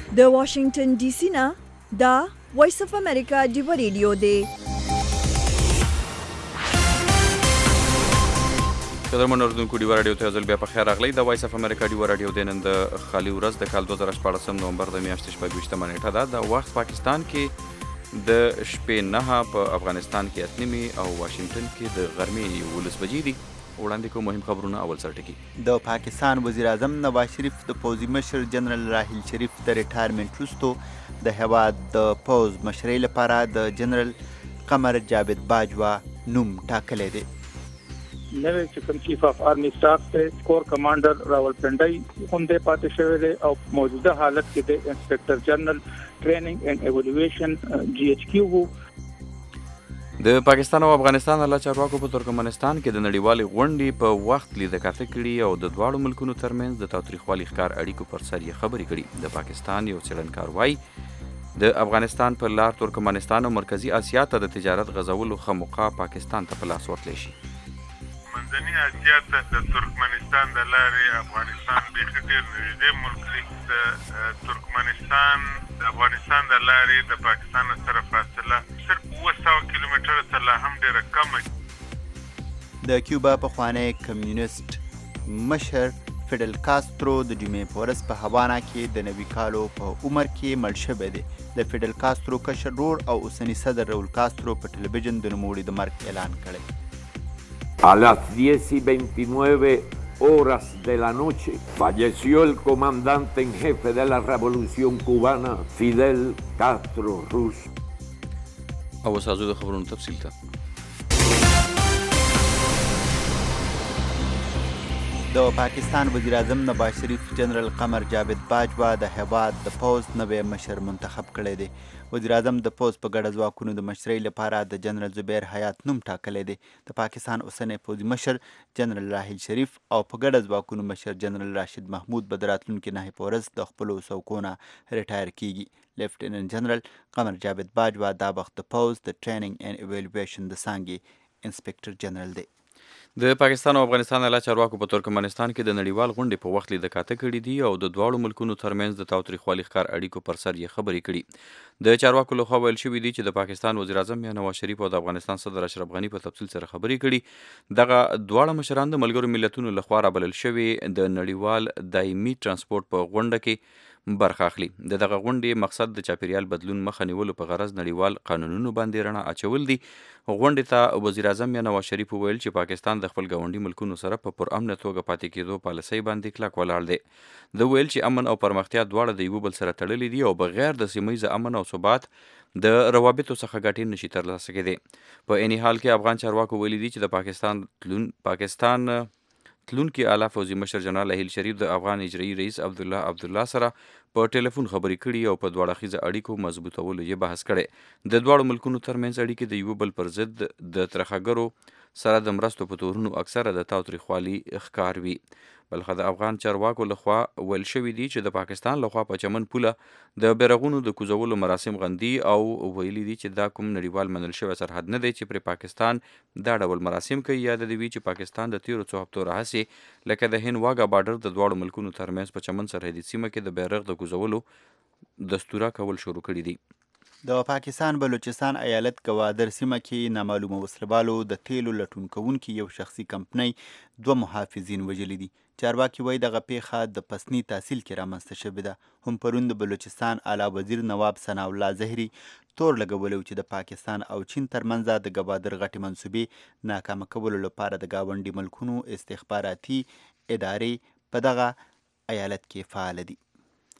د واشنگټن ډي سي نه دا وایس اف امریکا ډیو ریډیو دی. قدرمن اردوونکو ډیو راډیو ته ځل بیا په خیر راغلی. د وایس اف امریکا ډیو راډیو د نن د خالي ورځ د کال 2014 نومبر د میاشتې 26 نیټه ده. د وخت پاکستان کې د شپې 9 په افغانستان کې 8 او واشنگټن کې د غرمې 11 بجې دي. وړاندې کوم مهم خبرونه. اول سرټکی د پاکستان وزیر اعظم نواز شریف د پوځي مشر جنرال راحیل شریف د ریټایرمنټ وروسته د هیواد د پوځ مشرۍ لپاره د جنرال قمر جاوید باجوا نوم ټاکلی دی. نوی چې کوم چیف اف آرمی سټاف ته کور کمانډر راولپنډي هم د پاتې شوی دی او موجوده حالت کې د انسپکټر جنرال ټریننګ اینڈ ایوالویشن جی ایچ کیو وو. د پاکستان او افغانستان له چارواکو په ترکمنستان کې د نړیوالې غونډې په وخت لیده کاته کړي او د دواړو ملکونو ترمنځ د تاوتریخوالي ښکار اړیکو پر سر یې خبرې کړي. د پاکستان یو څېړنکار وایي د افغانستان په لار ترکمنستان او مرکزي اسیا ته د تجارت غځولو ښه موقع پاکستان ته په لاس ورتلی شي. منځني اسیا ته د ترکمنستان د لارې افغانستان بیخي ډېر نږدې ملک دی. د ترکمنستان د افغانستان د لارې د پاکستان سره فاصله صرف 200 کیلومتره ته لا هم ډېره کمه. د کیوبا پخوانی کمیونست مشر فیډل کاسترو د جمعې په ورځ په هاوانا کې د 90 کالو په عمر کې مړ شوی دی. د فیډل کاسترو کشر ورور او اوسني صدر راول کاسترو په ټلویزیون د نوموړي د مرګ اعلان کړی. A las 10:29 horas de la noche falleció el comandante en jefe de la revolución cubana, Fidel Castro Ruz. او سازو د خبرونو تفصیل ته. د پاکستان وزیر اعظم نواز شریف جنرال قمر جاوید باجوا د هیواد د پوځ نوی مشر منتخب کړی دی. وزیر اعظم د پوځ په ګډه ځواکونو د مشرۍ لپاره د جنرال زبیر حیات نوم ټاکلی دی. د پاکستان اوسنی پوځي مشر جنرال راحیل شریف او په ګډه ځواکونو مشر جنرال راشد محمود به د راتلونکي 9 په ورځ د خپلو څوکو نه ریټایر کیږي. لیفټیننټ جنرال قمر جاوید باجوا دا وخت د پوځ د ټریننګ اینډ ایوالویشن د څانګې انسپکټر جنرال دی. د پاکستان او افغانستان له چارواکو په ترکمنستان کې د نړیوال غونډې په وخت لیده کاته کړي دي او د دواړو ملکونو ترمنځ د تاوتریخوالي ښکار اړیکو پر سر یې خبرې کړي. د چارواکو لخوا ویل شوي دي چې د پاکستان وزیر اعظم یا نواز شریف او د افغانستان صدر اشرف غني په تفصیل سره خبرې کړي. دغه دواړه مشران د ملګرو ملتونو لخوا رابلل شوي د نړیوال دایمي ترانسپورت په غونډه کې برخه اخلي. دغه غونډې مقصد د چاپیریال بدلون مخه نیولو په غرض نړیوال قانونونو باندې رڼا اچول دي. غونډې ته وزیر اعظم یا نواز شریف وویل چې پاکستان د خپل ګاونډي ملکونو سره په پرامنه توګه پاتې کېدو پالیسۍ باندې کلک ولاړ دی. د ویل چې امن او پرمختیا دواړه د یو بل سره تړلي دي او بغیر د سیمه ییز امن او ثبات د روابطو څخه ګټې نشي ترلاسه کېدی. په عیني حال کې افغان چارواکو ویلي دي چې د پاکستان تلونکي اعلی فوزي مشر جنرال راحیل شریف د افغان اجرایي رئیس عبدالله سره په ټلیفون خبرې کړي او په دواړه اړخیزه اړیکو مضبوطولو یې بحث کړی. د دواړو ملکونو ترمنځ اړیکې د یو بل پر ضد د ترخګرو سره د مرستو په تورونو اکثره د تاوتریخوالي ښکار وي. بلخه د افغان چارواکو لخوا ویل شوي دي چې د پاکستان لخوا په چمن پوله د بیرغونو د کوزولو مراسم غندي او ویلي دي چې دا کوم نړیوال منل شوی سرحد نه دی چې پر پاکستان دا ډول مراسم کوي. یا د دوی چې پاکستان د تیرو څو هفتو راهیسې لکه د هند واګا بارډر د دواړو ملکونو ترمنځ په چمن سرحدي سیمه کې د بیرغ د کوزولو دستوره کول شروع کړي دي. د پاکستان بلوچستان ایالت ګوادر سیمه کې نامعلومه وسلوالو د تیلو لټون کوونکي یو شخصي کمپنۍ 2 محافظین وژلي دي. چارواکي وایي دغه پیښه د پسني تحصیل کې رامنځته شوې ده. هم پرون د بلوچستان اعلی وزیر نواب ثناء الله زهري تور لګولی چې د پاکستان او چین ترمنځ د ګوادر غټې منصوبې ناکامه کولو لپاره د ګاونډي ملکونو استخباراتي ادارې په دغه ایالت کې فعال دي.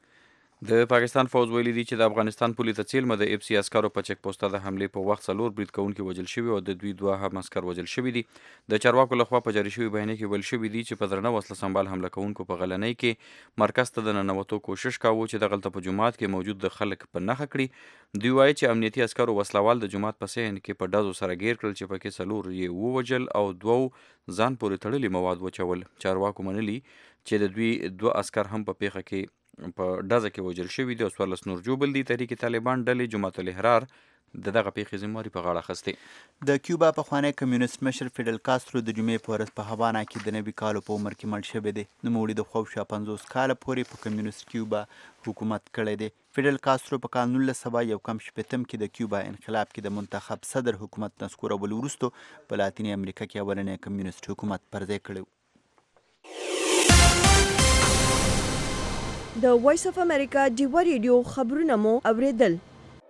د پاکستان فوز ویلي دي چې د افغانستان پولې ته څیلمه د اف سی عسکرو په چک پوسټه د حملې په وخت 4 برید کوونکي وژل شوي او د دوی 2 هم عسکر وژل شوي دي. د چارواکو لخوا په جاري شوي بیانیه کې ویل شوي دي چې په درنه وسله سنبال حمله کوونکو په غلنۍ کې مرکز ته د ننوتو کوشش کاوه چې دغلته په جومات کې موجود د خلک په نښه کړي. دوی وایي چې امنیتي عسکرو وسلوال د جومات په صحن کې په ډزو سره ګیر کړل چې پکې 4 یې ووژل او 2 ځان پورې تړلي مواد وچول. چارواکو منلي چې د دوی 2 عسکر هم په پیښه کې په ډزه کې وژل شوي دي او 14 نور ژوبل دي. تحریک طالبان ډلې جماعت الاحرار دغه پیښې ذمواري په غاړه اخیستې. د کیوبا پخوانی کمیونست مشر فیډل کاسترو د جمعې په ورځ په هاوانا کې د 90 کالو په عمر کې مړ شوی دی. نوموړي د خواوشا 50 کاله پورې په کمیونست کیوبا حکومت کړی دی. فیډل کاسترو په کال 1961 کې د کیوبا انقلاب کې د منتخب صدر حکومت نسکورولو وروسته په لاتینې امریکا کې اولنی کمیونست حکومت پرځای کړی. د وایس اف امریکا ډیوا ریډیو خبرونه مو اوریدل.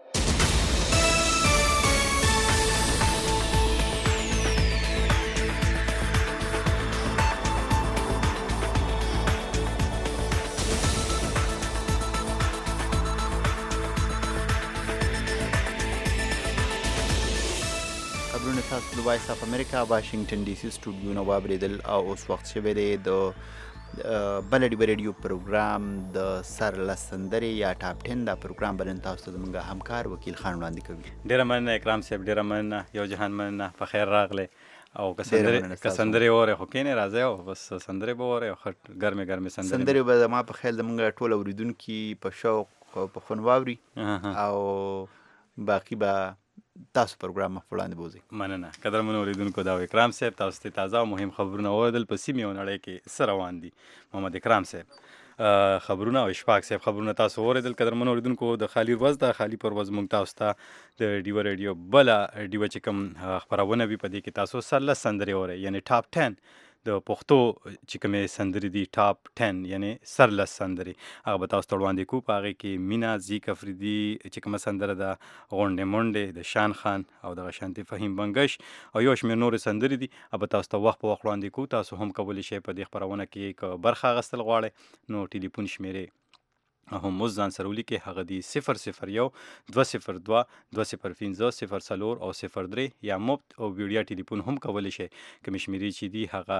تاسو د وایس اف امریکا واشنگټن ډي سي سټوډیو نه واوریدل او اوس وخت شوی دی د بل ډیوا ریډیو پروګرام د سر لسندرې یا ټاپ 10 دا پروګرام بلن تاسو ته زموږ همکار وکیل خان وړاندې کوي. ډیره مننه اکرام صاحب، ډیره مننه، یو جهان مننه، په خیر راغله. او کسندرې وره خو کینې راځي او بس سندرې به وره او ګرمه ګرمه سندرې به ما په خیال زموږ ټول اوریدونکي په شوق په خون واوري او باقي به تاسو پروګرام مخ وړاندې بوزي. مننه قدرمنو اوریدونکو، دا اکرام صاحب تاسو ته تازه مهم خبرونه اوریدل په سیمې او نړۍ کې څه روان دي. محمد اکرام صاحب خبرونه او اشفاق صاحب خبرونه تاسو اوریدل. قدرمنو اوریدونکو، د خالی ورځ د خالی پر ورځ مونږ تاسو ته د ډیوا ریډیو بل ډیوا چې کوم خبرونه وي په دې کې تاسو سره سندرې اورئ، یعنی ټاپ 10 د پښتو چې کومې سندرې دي ټاپ 10 یعنی سرلس سندرې، هغه به تاسو ته وړاندې کوو. په هغې کې مینا، زیک افریدي چې کومه سندره ده، غونډې منډې د شان خان او دغه شانتې فهیم بنګش او یو شمېر نورې سندرې دي، هغه به تاسو ته وخت په وخت وړاندې کوو. تاسو هم کولی شئ په دې خپرونه کې که برخه اخیستل غواړئ نو ټلیفون شمېرې هم اوس ځان سره ولیکئ، هغه دي 001 202 205 04 او 03 یا مفت او ویډیا ټلیفون هم کولی شئ. کومې شمېرې چې دي هغه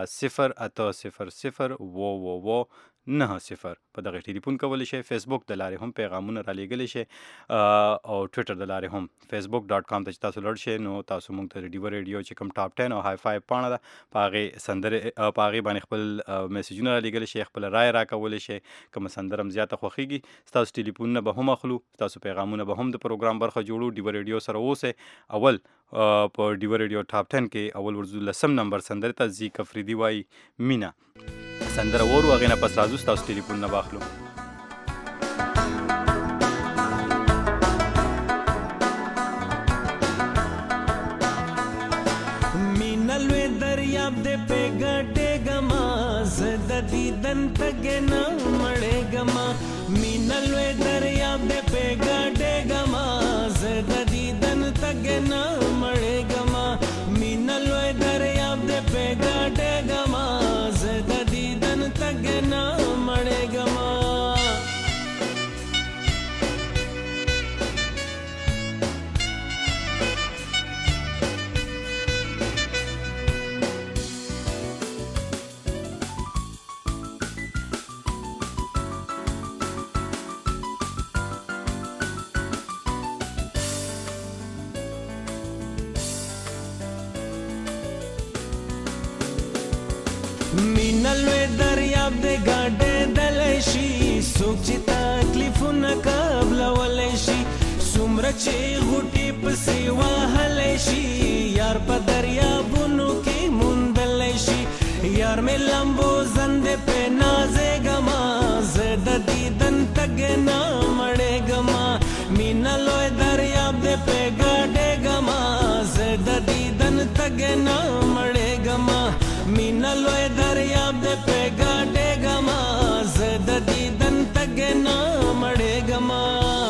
0800 90 په دغه ټلیفون کولی شئ. فیسبوک د لارې هم پیغامونه را لیږلی شئ او ټویټر د لارې هم facebook.com ته چې تاسو لړ شئ نو تاسو موږ ته د ډیوا ریډیو چې کوم ټاپ 10 او های 5 پاڼه ده په هغې سندرې په هغې باندې خپل میسیجونه را لیږلی شئ، خپل رایه را کولی شئ. کومه سندره هم زیاته خوښېږي ستاسو ټلیفونونه به هم اخلو، ستاسو پیغامونه به هم د پروګرام برخه جوړو. ډیوا ریډیو سره اوسئ. اول په ډیوا ریډیو ټاپ 10 کې اول ورځو 10 نمبر سندرې ته زیک افریدي وایي مینا سندره وورو، هغې نه پس راځو ستاسو ټلیفونونه به اخلو. مینا لوی دریاب دې په ګټېږما، زه د دیدن تږې نه مړېږما. مینا لوی دریاب دې په ګټېږما، زه د دیدن تږې نه مړېږما. مینا لوی دریاب دې په ګټېږما، زه د دیدن تږې نه مړېږما. مینا لوی دریاب دې ګډېدلی شي، څوک چې تکلیفونه قبلولی شي، څومره چې غوټې پسې وهلی شي، یار په دریابونو کې موندلی شي. یار مې لمبو زندې پې نازېږما، زه د دیدن تږې نه مړېږما. مینا لوی دریاب دې پې ګډېږما، زه د دیدن تږې نه مړېږما. مینا لوی دریاب دې پې ګډېږما، زه د دیدن تږې نه مړېږما.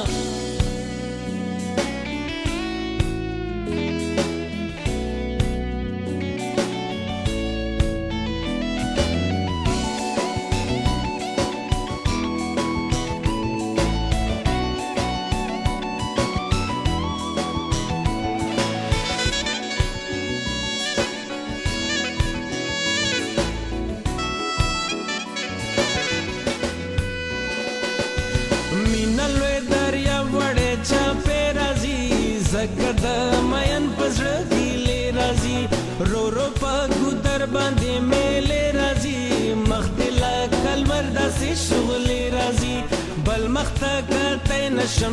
زکه د مین په زړه ګیلې راځي، رو رو په ګودر باندې میلې راځي. مخ دې لکه لمر داسې شغلې راځي، بل مخ ته کتی نشم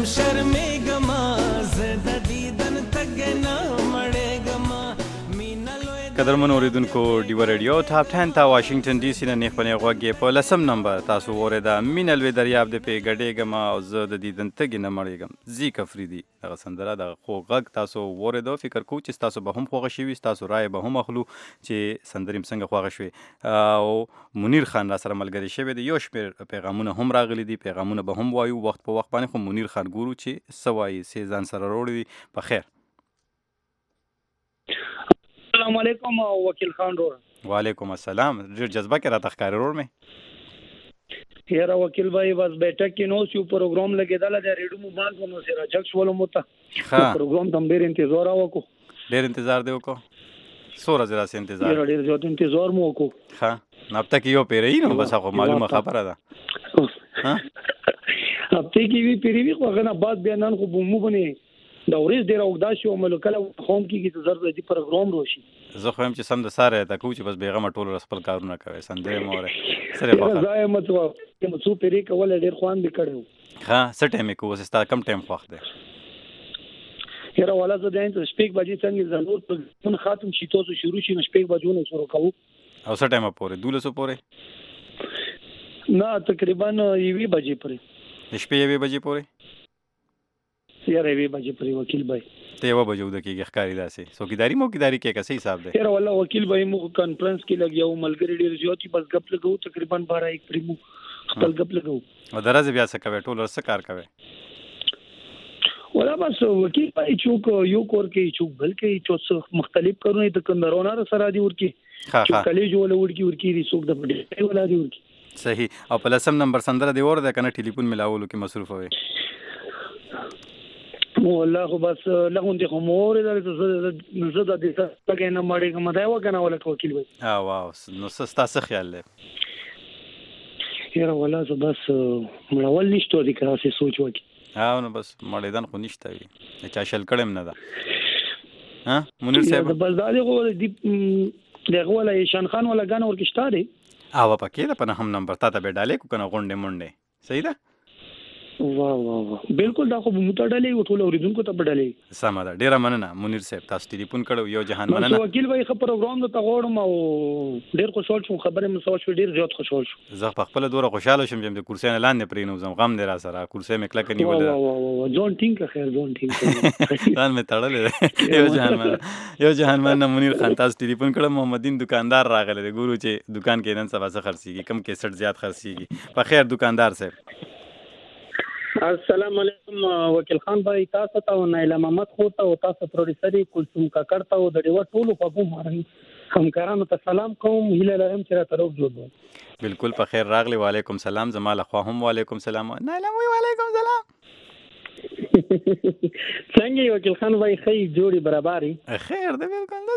شرمېږما، زه د دیدن تږې نه مړېږما. مینا لوی قدرمن اوریدونکو ډیو ریډیو ټاپ 10 تا واشنگټن ډي سي نه نه خپل غوږی په لسم نمبر تاسو اوریدا مینل وی دریاب د پی غډېګم او زه د دیدن تګ نه مړېګم زی کفریدي هغه سندره د خو غږ تاسو اوریدو فکر کو چې تاسو به هم خوښ شي تاسو رائے به هم اخلو چې سندریم څنګه خوښ شوي او منیر خان را سره ملګری شوی دی یو شمېر پیغامونه هم راغلي دي پیغامونه به هم وایو وخت په وخت باندې خو منیر خان ګورو چې سوای سي ځان سره وروړي په خیر السلام علیکم وکیل خان رور وعلیکم السلام ډیر جذبه کې را تخکار رور مې یاره وکیل بھائی بس بیٹک کې نو سی پروګرام لګیدل د ریډیو موبایل په نو سره چک شول مو ته پروګرام تم ډیر انتظار وکړو ډیر انتظار دی وکړو سوره زرا سي انتظار ډیر زیات انتظار مو وکړو ها نو تک یو پیری نو بس خو معلومه خبره ده ها اب ته کی وی پیری خو غنا بعد بیانان خو مو بنه دا ورځ ډیر اوږده شو ملو کله قوم کې ته ضرورت دي پروګرام روشي زه خو هم چې سم د ساره تا کو چې بس بیغمه ټول خپل کارونه کوي سندره مور سره په ځای متو چې مڅو پیری کول ډیر خوان به کړو ها څه ټایم کو وستا کم ټایم وخت دی یاره والا زه داین ته شپږ بجې څنګه ضرور په خاتم شي تاسو شروع شي شپږ بجو نه شروع کوو او څه ټایم پورې 12 پورې نه تقریبا 1 بجې پورې شپې 1 بجې پورې یاره 1 بجې پورې وکیل بھائی ته و بجو د کېږي ښکاری داسې څوکیداری موکیداری کې کسې حساب دی یاره والله وکیل بھائی مو کانفرنس کې لګیاو ملګری ډیر زیاتی بس غپ لګو تقریبا 12 1 پرې مو خپل غپ لګو او درځ بیا څه کوي ټول څه کار کوي ولا بس وکیل بھائی چوک یو کور کې چوک بل کې چوک مختلف کارونه د کندرونه سره دی ورکی چې کالج ولا ورکی ریسوک د پټي ولا دی ورکی صحیح او په لسم نمبر سندره دی ور ده کنه ټلیفون ملاولو کې مصروف وي والله خو بس لغون دي خو مور د زړه د څه نه مړې کوم دا وکنه ولا وکیل وي واو نو ستاسو خیال لې یاره والله زه بس مړول نشته دي کراسي سوچ وکي نو بس مړېدان خو نشته وي چا شل کړم نه ده ها منیر صاحب بس دا دی خو دغه ولا شان خان ولا غان ورکشته دي او پکې ده په هم نمبر تا ته به ډالې کو کنه غونډه مونډه صحیح ده واه بالکل دا خو متډلې وټول اوریدونکو ته بدلې سم ده ډیره مننه منیر صاحب تاسو ټلیفون کړو یو جهان مننه وکیل وای خبر پروګرام ته غوړم او ډیر خوشحال شوم خبره مې سوچ ډیر زیات خوشحال شوم زه په خپل دوره خوشاله شوم چې د کورسۍ نه لاندې پرینو زم غم دی را سره کورسۍ مې کله کني ولا ځون ټینګ خیر ځون ټینګ ځان مې تړلې یو جهان مننه منیر خان تاسو ټلیفون کړم محمدین دکاندار راغله د ګورو چې دکان کې نن سبا څه خرڅيږي کم کې 60 زیات خرڅيږي په خیر دکاندار صاحب السلام علیکم وکیل خان بھائی تاسو ته نایله محمد خو ته او تاسو پروډوسر کلثوم کاکړ ته او د ډیو ټولو په کوم همکارانو ته سلام کوم هیله لرم چې را تروک جوړ بالکل په خیر راغلی وعلیکم سلام زماله خو هم وعلیکم سلام نایله وی وعلیکم سلام څنګه وکیل خان بھائی خی جوړي برابرۍ خیر دی بالکل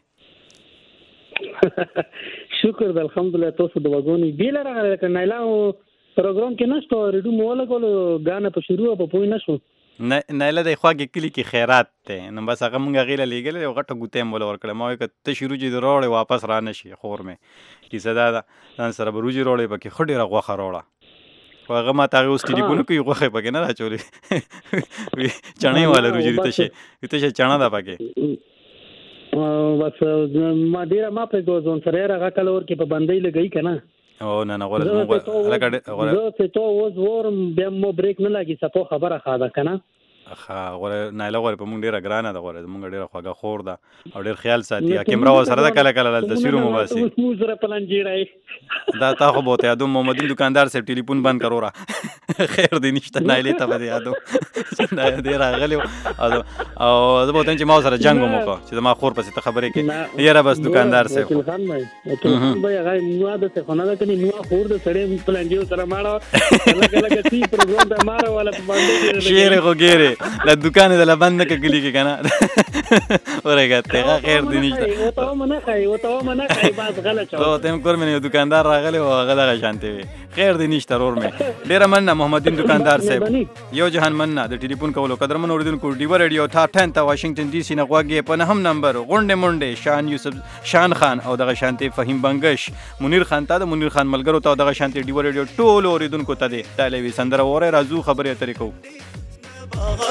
څنګه شکر الحمدلله تاسو د وګونی بیل راغله نایله پروګرام کې نشته ریډیو مولا کولو غانه په شروع په پوی نشو نه له خواږه کلی کې خیرات ته نو بس هغه مونږ غیله لګل یو غټه ګوتې مول ورکړم ما وکړه ته شروع جې وروړې واپس را نشي خور مې کی صدا ځان سره بروجي وروړې پکې خډې را غوخه وروړه هغه ما ته اوس ټلیفون کوي غوخه پکې نه راچولې چڼې والا روجي ته شي چڼا دا پکې بس ما ډیره ما په ځون سره راغله کلور کې په باندې لګی کنه او نه غوړ زه ته تو اوس ورم بیا مو بریک نه لګي څه خبره خاده کنه غوړ نه لغوړ په مونږ ډیره ګرانه ده غوړ مونږ ډیره خواږه خور ده او ډیر خیال ساتي کیمرا سره ده کله کله تصویر مو باسي مو سره پلان جوړای دا تا خو بہت یادو محمدین دکاندار سے ټلیفون بند کرو را خیر دی نشته نه لیته بده یادو نه ډیر غلی او زه بہت چې ما سره جنگ مو کو چې ما خور پسې ته خبرې کې یاره بس دکاندار سے خان بھائی هغه نو ده څه خونه ده کني نو خور ده سړی پلان جوړ سره ماړه کله کله چې پروګرام ته ماړه والا باندې شیر خو ګیره لا دکان د لبند کګلی کې کنه ورګه خیر دی نشته او ته منه خای باز غلط او تم کور مې دکاندار راغلی او غلغه شانتي وي خیر دی نشته رور مې ډیر مننه محمدین دکاندار صاحب یو جهان مننه د ټلیفون کولو قدرمن اوریدونکو ډیو ریډیو ټاپ 10 ته واشنگټن ډي سي نه غواګي په نهم نمبر غونډه مونډه شان یوسف شان خان او دغه شانتي فهیم بنگش منیر خان ته د منیر خان ملګرو ته دغه شانتي ډیو ریډیو ټول اوریدونکو ته دی تعالی سندره وره راځو خبرې اترې کو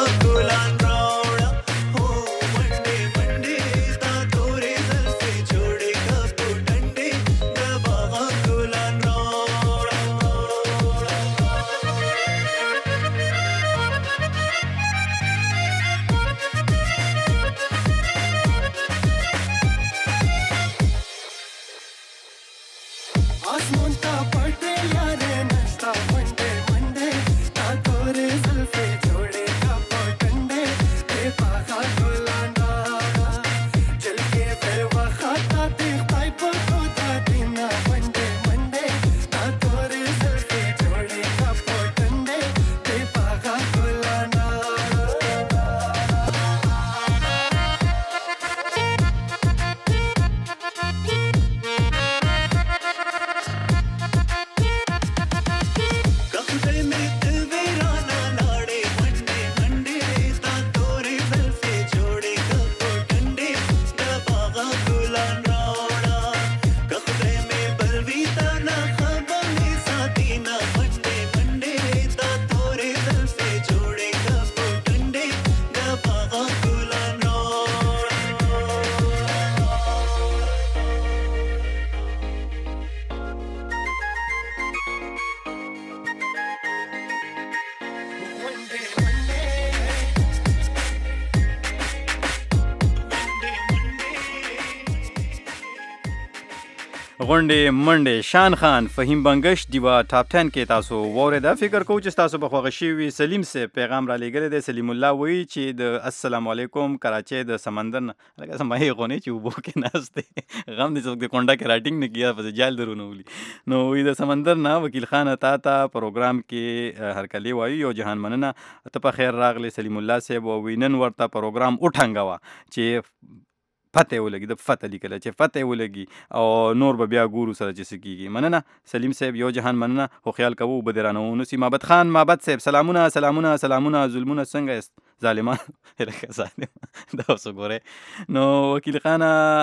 ګلان راوړه هو منډه منډه تا تورې زلفې جوړ غونډې منډې شان خان فهیم بنگش دیوا ټاپ 10 کې تاسو ووریدا. فکر کوم چې تاسو په خوښ شوي سلیم سے پیغام را لېږلی دی. سلیم الله وایي چې د السلام علیکم کراچۍ د سمندر نه لکه سمه غونې چې اوبو کې ناست دی غم دې څوک د کونډه کې راټینګ نه کیا پس جال درونه ولي نو وی د سمندر نه وکیل خان تا پروګرام کې هرکلی وایي یو جهان مننه ته په خیر راغلی سلیم الله صاحب. وینن ورته پروګرام وټنګوا چې فتح ولګي د فتح لیکل چې فتح ولګي او نور به بیا ګورو سره چې سکیږي. مننه سلیم صاحب یو جهان مننه. خو خیال کوو بدرانو نسی مابد خان مابد صاحب سلامونه سلامونه سلامونه ظلمونه څنګه است ظالمان هرکه ظالم دا اوس ګوره نو وکیل خان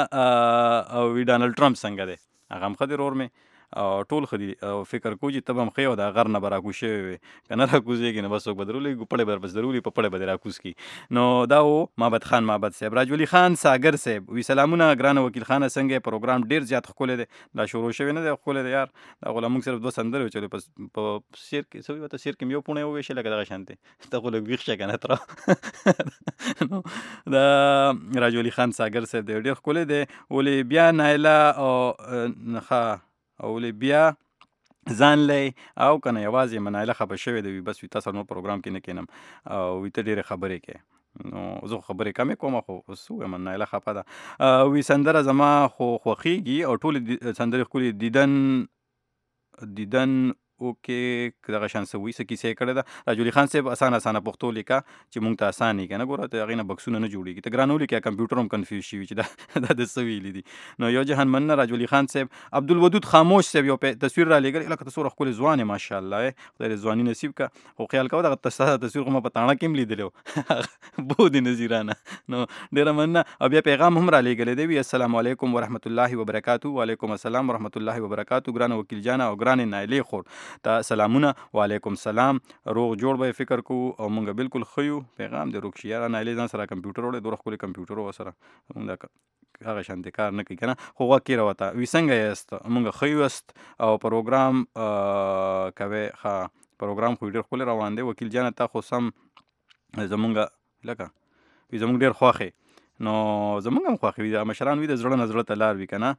او وی ډانلډ ټرمپ څنګه دی هغه هم خدای رور مې او ټول خدي او فکر کو چې تب هم خیو دا غر نه برا کوشي کنه را کوزيږي نه بس بدرولې ګپړې بر بس ضروري په پړې بدر راکوس کی نو دا و مابد خان مابد صاحب. راجولی خان ساگر صاحب وی سلامونه ګران وکیل خان څنګه پروګرام ډیر زیات خولې دی دا شروع شوی نه دی خولې دی یار دا غلام صرف 2 سندره چلو پس په شیر کې سوي وته شیر کې یو پونه وې شل لګا شانته ته غل ویښه کنه تر نو دا راجولی خان ساگر صاحب ډیر خولې دی ولې بیا نایلا او نخا او بیا ځان لای او کنه یوازې منایله خبر شوی دی بس وی تاسو نو پروګرام کې نه کینم او وی ته ډیره خبرې کې نو زه خبرې کمې کوم خو وسو منایله خپه ده وی سندره زما خو خوخیږي او ټول سندره خو دیدن اوکې دغه شان سوي سکی سې کړه دا راجولی خان صاحب اسانه پښتو لیکا چې مونږ ته اسانه کنه ګوره ته غینه بکسونه نه جوړیږي ته ګرانو لیکا کمپیوټر هم کنفیوز شي چې دا د سوي لیدي نو یو جهان من راجولی خان صاحب عبدالودود خاموش صاحب یو تصویر را لګل لکه تصویر خپل ځوانه ماشاءالله خدای ځواني نصیب کا خو خیال کو دغه تصویر کومه پتاڼه کېم لیدلو بو دي نذیرانه نو ډیر مننه او بیا پیغام هم را لګل دی السلام علیکم ورحمت الله وبرکاتہ. وعلیکم السلام ورحمت الله وبرکاتہ. ګران وکیل جان او ګران نایلی خور تا سلامونه وعلیکم سلام روغ جوړ به فکر کو او مونږ بالکل خيو پیغام د روښ یاره نایلی ځان سره کمپیوټر وړي دوه خپل کمپیوټر وسره مونږ هغه شانتي کار نه کوي کنه خو واکې راوته وی څنګه یاست مونږ خيو است او پروګرام کوي ها پروګرام خو ډیر خپل روان دی وکیل جان ته خو سم زمونږ لکه وی زمونږ ډیر خوخه نو زمونږ هم خوخه وی د مشران وی د زړه نظر ته لار وی کنه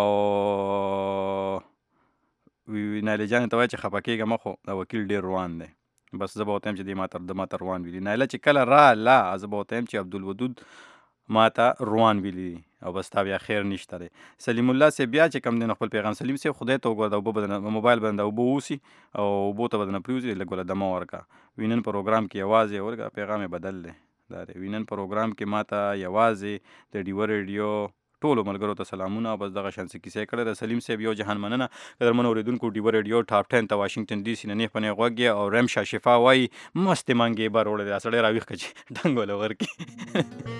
او وی نایله جان ته وای چې خپکیږه مخو دا وکیل ډیر روان دی بس زه به وتم چې د ماتر روان ویلی نایله چې کله را لا زه به وتم چې عبدالودود ماته روان ویلی او بس تا بیا خیر نشته دی. سلیم الله سی بیا چې کم دی خپل پیغام سلیم سی خدای ته وګوره او په موبایل باندې او بو اوسی او بو ته بدنه پریوزي لګول دمه ورکا وینن پروګرام کې आवाज ورکا پیغام بدل دی دا وینن پروګرام کې ماته یوازې د ډیو ریډیو ټولو ملګرو ته سلامونه بس دغه شان څه کیسې کړه. سلیم صاحب یو جهان مننه قدرمن اوریدونکو ډیو ریډیو ټاپ 10 ته واشنگټن ډي سي نه پنه غوږی او رمشا شفا وای مست مانګي بار وړه د سړی راويخ کچ ډنګول ورکی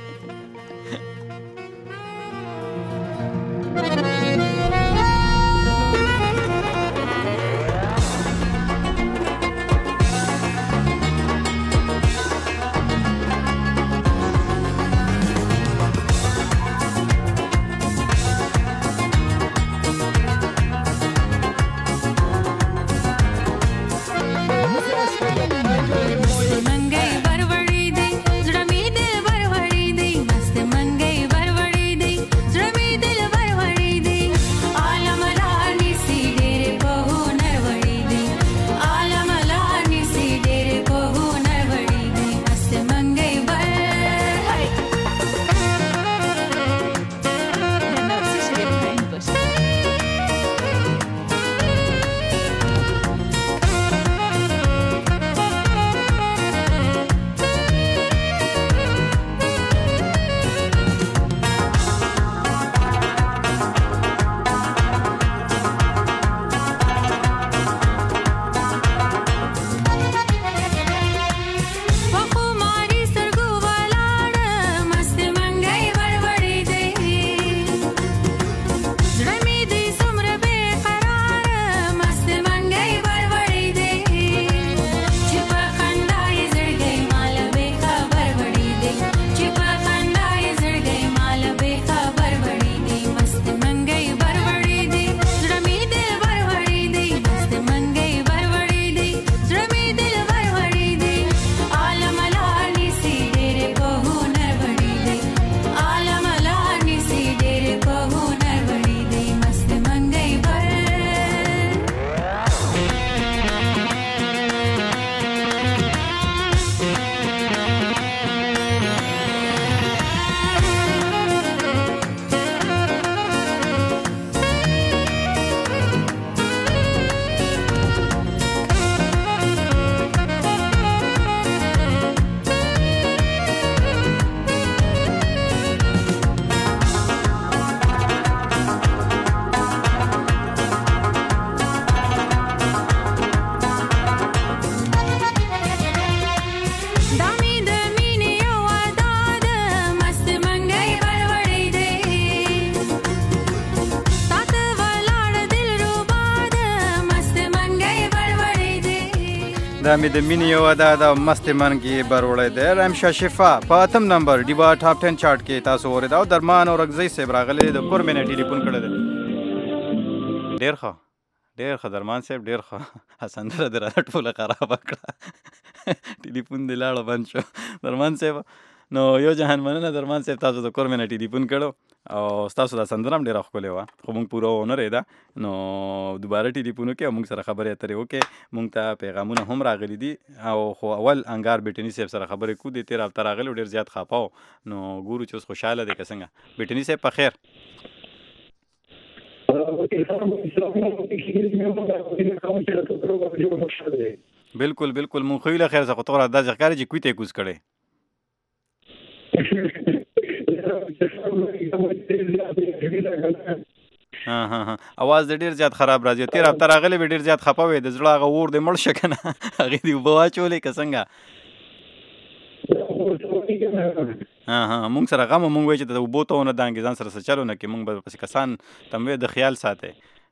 नंगे बरवड़ी दे जड़ा मी दे बरवड़ी दे دا مې د مینې یو ادا د مستې منګي بروړی دی رمشه شفا په 8م نمبر ډیوا ټاپ 10 چارټ کې تاسو اورېدا او درمان او رګزی صاحب راغلی د کور مې نه ټلیفون کړی دی ډېر ښه درمان صاحب ډېر ښه سندره دې راته ټوله خرابه کړه ټلیفون دې لاړه بند شو درمان صاحب نو یو جهان مننه درمان صاحب تاسو د کور مې نه ټلیفون کړو او ستاسو دا سندره هم ډېره ښکلې وه خو موږ پوره ونه رېده نو دوباره ټلیفون وکړئ او موږ سره خبرې اترې وکړئ موږ ته پیغامونه هم راغلي دي او خو اول انګار بیټني صاحب سره خبرې کوو د تېر هفته راغلی ډېر زیات خفه و نو ګورو چې اوس خوشحاله دی که څنګه بیټني صاحب په خیر بالکل مونږ خو له خیر څخه خو توره داسې ښکاري چې کوی ته یې کوز کړی اواز دې ډېر زیات خراب راځي تېر هفته راغلی به ډېر زیات خفه وې د زړه هغه اور دې مړ شه که نه هغې دې اوبه واچولې که څنګه مونږ سره غم مونږ وایي چې د اوبو ته ونه دانګې ځان سره څه چل ونه کړې مونږ به پسې کسان تموې د خیال ساتئ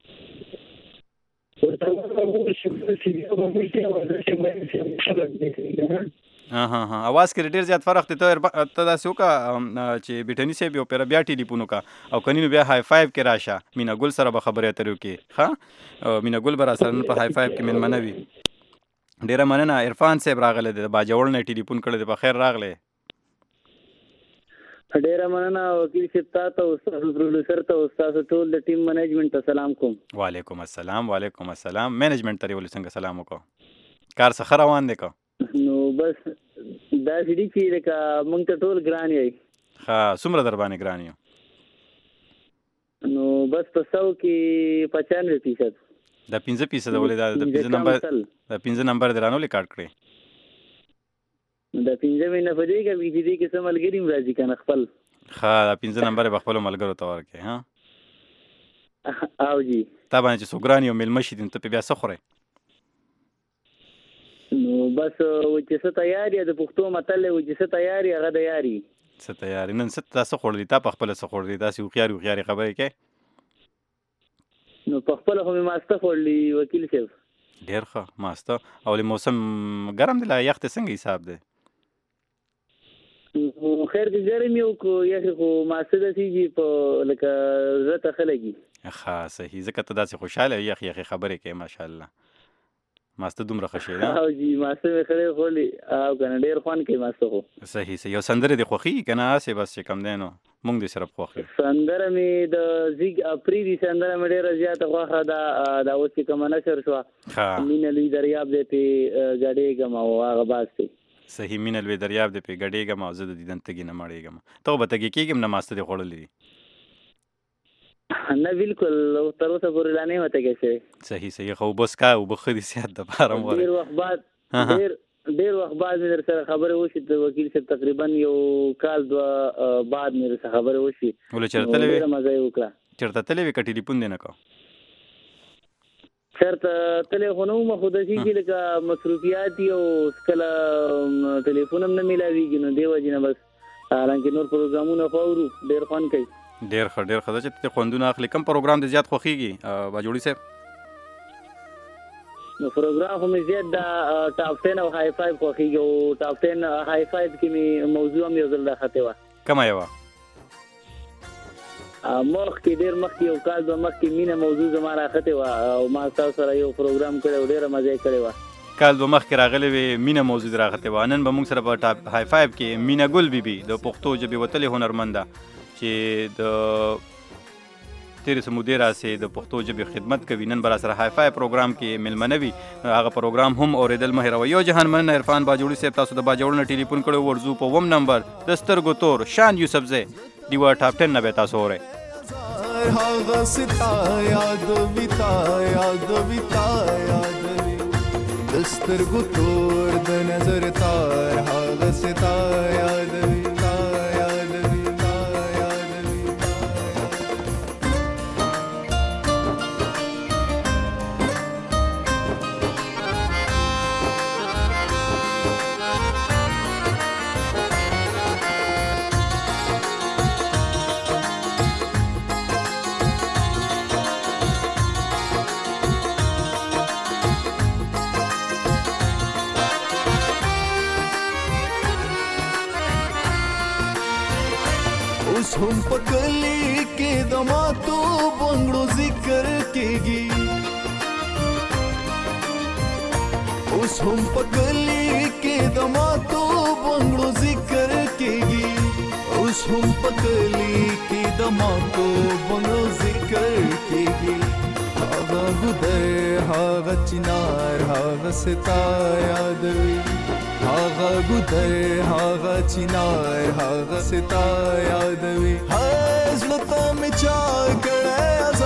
اواز کې ډېر زیات فرق دی ته داسې وکړه چې بیټني صاحب یو پیره بیا ټلیفون وکړه او کنی نو بیا های فایو کې راشه مینا ګل سره به خبرې اترې وکړې ښه مینا ګل به راسره نن په های فایو کې مېلمنه وي ډېره مننه عرفان صاحب راغلی دی د باجوړ نه ټلیفون کړی دی په خیر راغلی ډېره مننه وکیل صاحب تا ته او ستاسو پروډوسر ته او ستاسو ټول د ټیم منیجمنټ ته سلام کوم وعلیکم السلام منیجمنټ ته ولې څنګه سلام وکړو کار څه ښه روان دی که نو بس داسې دي چې لکه موږ ته ټول ګران یی ښه څومره در باندې ګران یو نو بس په 100 کې 95% دا 5% ولې دا د 5 نمبر د رانو لیکاټ کړی دا 5 مې نه پدېږي چې دې کې څه ملګري هم راځي که نه خپل ښه دا 5 نمبر یې به خپلو ملګرو ته ورکړې ها او جی تا باندې چې څوک ګران یو مېلمه شي نو ته پې بیا څه خورئ نو بس چې څه تیار یې د پښتو متل دی چې څه تیار یې هغه د یار یي څه تیار یې نن څه تا څه خوړلي تا په خپله څه خوړلي داسې هوښیارې خبرې کوې نو په خپله خو مې ماسته خوړلي وکیل صاحب ډېر ښه ماسته او موسم ګرم دی لکه یخ دی څنګه حساب دی خیر دې ګرم یو کو یخې خو ماسته داسې چې په لکه زړه ته ښه لګي ښه صحیح ځکه ته داسې خوشحاله یخې خبرې کوې ماشاءالله ماسته دومره ښه شی ده او جی ماسته مې خړې خوړلې او که نه ډېر خوند کوي ماسته خو صحیح یو سندرې دې خوښېږي که نه هسې بس چې کم دی نو مونږ دې صرف خوښ یو سندره مې د زیږ اپریدي سندره مې ډېره زیاته خوښه ده دا اوس چې کومه نشر شوه مینه لوی دریاب دی پې ګډېږم او هغه باز دی صحیح مینه لوی دریاب دی پې ګډېږم او زه د دیدن تږي نه مړېږم ته خو به تږي کېږم نه ماسته دې خوړلې دي نه بالکل تر اوسه پورې لا نه یم تږی شوی صحیح خو اوبه څښه اوبه ښه دي صحت دپاره هم ډېر وخت بعد مې در سره خبرې وشي د وکیل صاحب تقریبا یو کال دوه بعد مې در سره خبرې وشي ولې چېرته تللی وې ډېره مزه یې وکړه چېرته تللی وې که ټلیفون دې نه کو چېرته تللی خو نه وم خو داسې چې لکه مصروفیات دي او کله ټلیفون هم نه میلاویږي نو دې وجې نه بس حالانکې نور پروګرامونه خو اورو ډېر خوند کوي ډېر ښه ده چې ته خوندونه اخلي کوم پروګرام دې زیات خوښېږي باجوړي صاحب نو پروګرام خو مې زیات دا ټاپ 10 او های 5 خوښېږي او ټاپ 10 های 5 کې مې موضوع هم یو ځل راخته وه کومه یوه مخکې ډېر مخکې یو کال دوه مخکې مینه موضوع زما راخته وه او ما ستاسو سره یو پروګرام کړی او ډېره مزه یې کړې وه کال دوه مخکې راغلی وې مینه موضوع راغتې وه نن به موږ سره په ټاپ های 5 کې مینه ګل بیبي د پښتو ژبې وتلې هنرمنده چې د تیرې سمودې راسې د پښتو ژبې خدمت کوي نن به راسره های فای پروګرام کې مېلمنه وي هغه پروګرام هم اورېدل مه هېروئ یو جهان مننه عرفان باجوړي صاحب تاسو د باجوړ نه ټلیفون کړی ورځو په 1 نمبر د سترګو تور شان یوسفزی ډیوا ټاپ 10 نه به تاسو اورئ هغه ستا یاد د سترګو تور د نظر تار هغه ستا یاد هم په کلی کې د ماتو بنګړو ذکر کېږي اوس هم په کلی کې د ماتو بنګړو ذکر کېږي اوس هم په کلی کې د ماتو بنګړو ذکر کېږي هغه ګودر هغه چنار هغه ستا یادوي هغه ګودر هغه چنار هغه ستا یادوي زړه ته مې چا کړی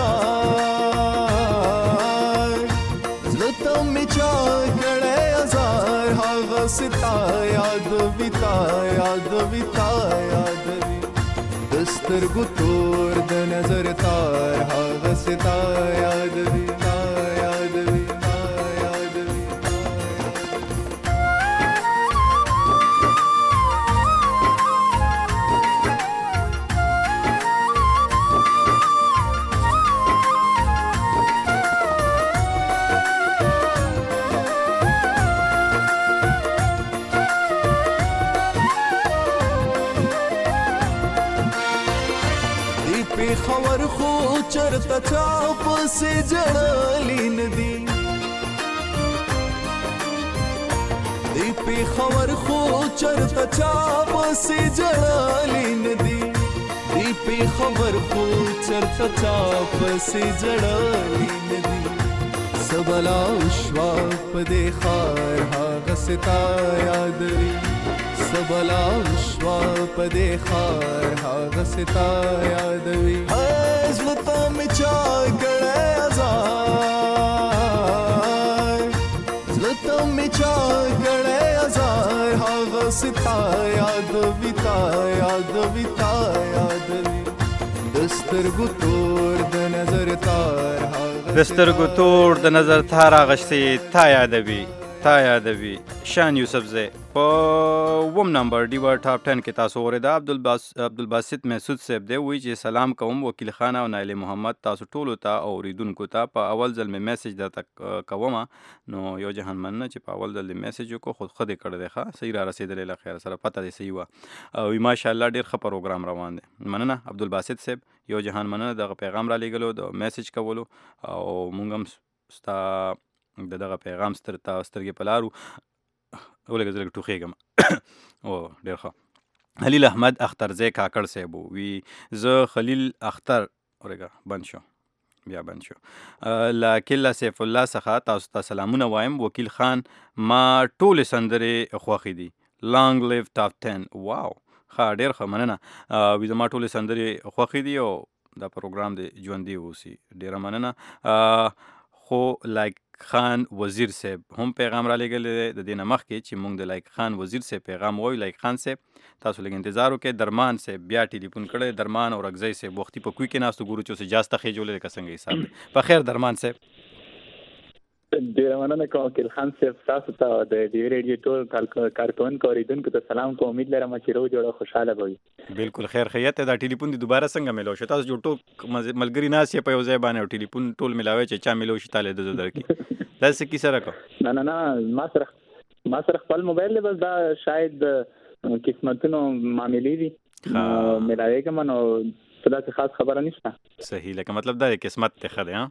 ازار زړه ته مې چا کړی ازار هغه ستا یادوي تا یادوي تا یادوي د سترګو تور د نظر تار هغه ستا یادوي تا یادوي تا یادوي خبر خو چرته چا پسې جړلې ندي دی په خبر خو چرته چا پسې جړلې ندي دی په خبر خو چرته چا پسې جړلې ندي سبلا شوا په دې خار هغه ستا یادوي سبلا شوا په دې خار هغه ستا یادوي زړه ته مې چا کړی ازار زړه ته مې چا کړی ازار هغه ستا یادوي تا یادوي تا یادوي د سترګو تور د نظر تار د سترګو تور د نظر تار اغشتې تا یادوي تا یادوي شان یوسفزی په وم نمبر ډیوا ټاپ 10 کې تاسو اوریدا عبدالباسط محسود صاحب دی وی چې سلام کوم وکیل خان او نایل محمد تاسو ټولو ته اوریدونکو ته په اول ځل مې میسج درته کوم نو یو جهان مننه چې په اول ځل میسج کو خود خدای کړی دی ښه صحیح را رسیدلې له خیر سره پته دی صحیح و او ماشاءالله ډیر ښه پروګرام روان دی مننه عبدالباسط صاحب یو جهان مننه دغه پیغام را لېږلو د میسج کولو او مونږ هم ستا دغه پیغام سترګې په لارو ولګه زه لږ ټوخېږم او ډېر ښه خلیل احمد اخترزی کاکړ صاحب وي زه خلیل اختر ورګه بند شو بیا بند شو له کله سیف الله څخه تاسو ته سلامونه وایم وکیل خان ما ټولې سندرې خوښې دي لانګ لیو ټاپ 10 واو ښه ډېر ښه مننه وي زما ټولې سندرې خوښې دي او دا پروګرام دی ژوندي اوسي ډېره مننه خو لایک خان وزیر صاحب هم پیغام را لېږلی دی د دې نه مخکې چې موږ د لایک خان وزیر صاحب پیغام وایو لایک خان صاحب تاسو لږ انتظار وکړئ درمان صاحب بیا ټلیفون کړی درمان او رګزی صاحب وختي په کوی کې ناستو ګورو چې اوس اجازته خېجولې لکه څنګه حساب دی په خیر درمان صاحب ډیره مننه کوم وکیل خان صاحب تاسو ته د ډي ریډیو ټول کارکونکو اوریدونکو ته سلام کوم امید لرم چې روغ جوړ خوشاله وي بالکل خیر خیریت دا ټلیفون دی دوباره څنګه ملو شو تاسو جوړ ټول ملګری ناس یې په یو ځای باندې ټلیفون ټول ملاوي چې چا ملو شي تاله د درکې دا څه کی سره کو نه ما سره خپل موبایل له بس دا شاید قسمتونو معاملې دي ملاوي کوم نو صدا څه خاص خبره نشته صحیح لکه مطلب دا قسمت ته خده ها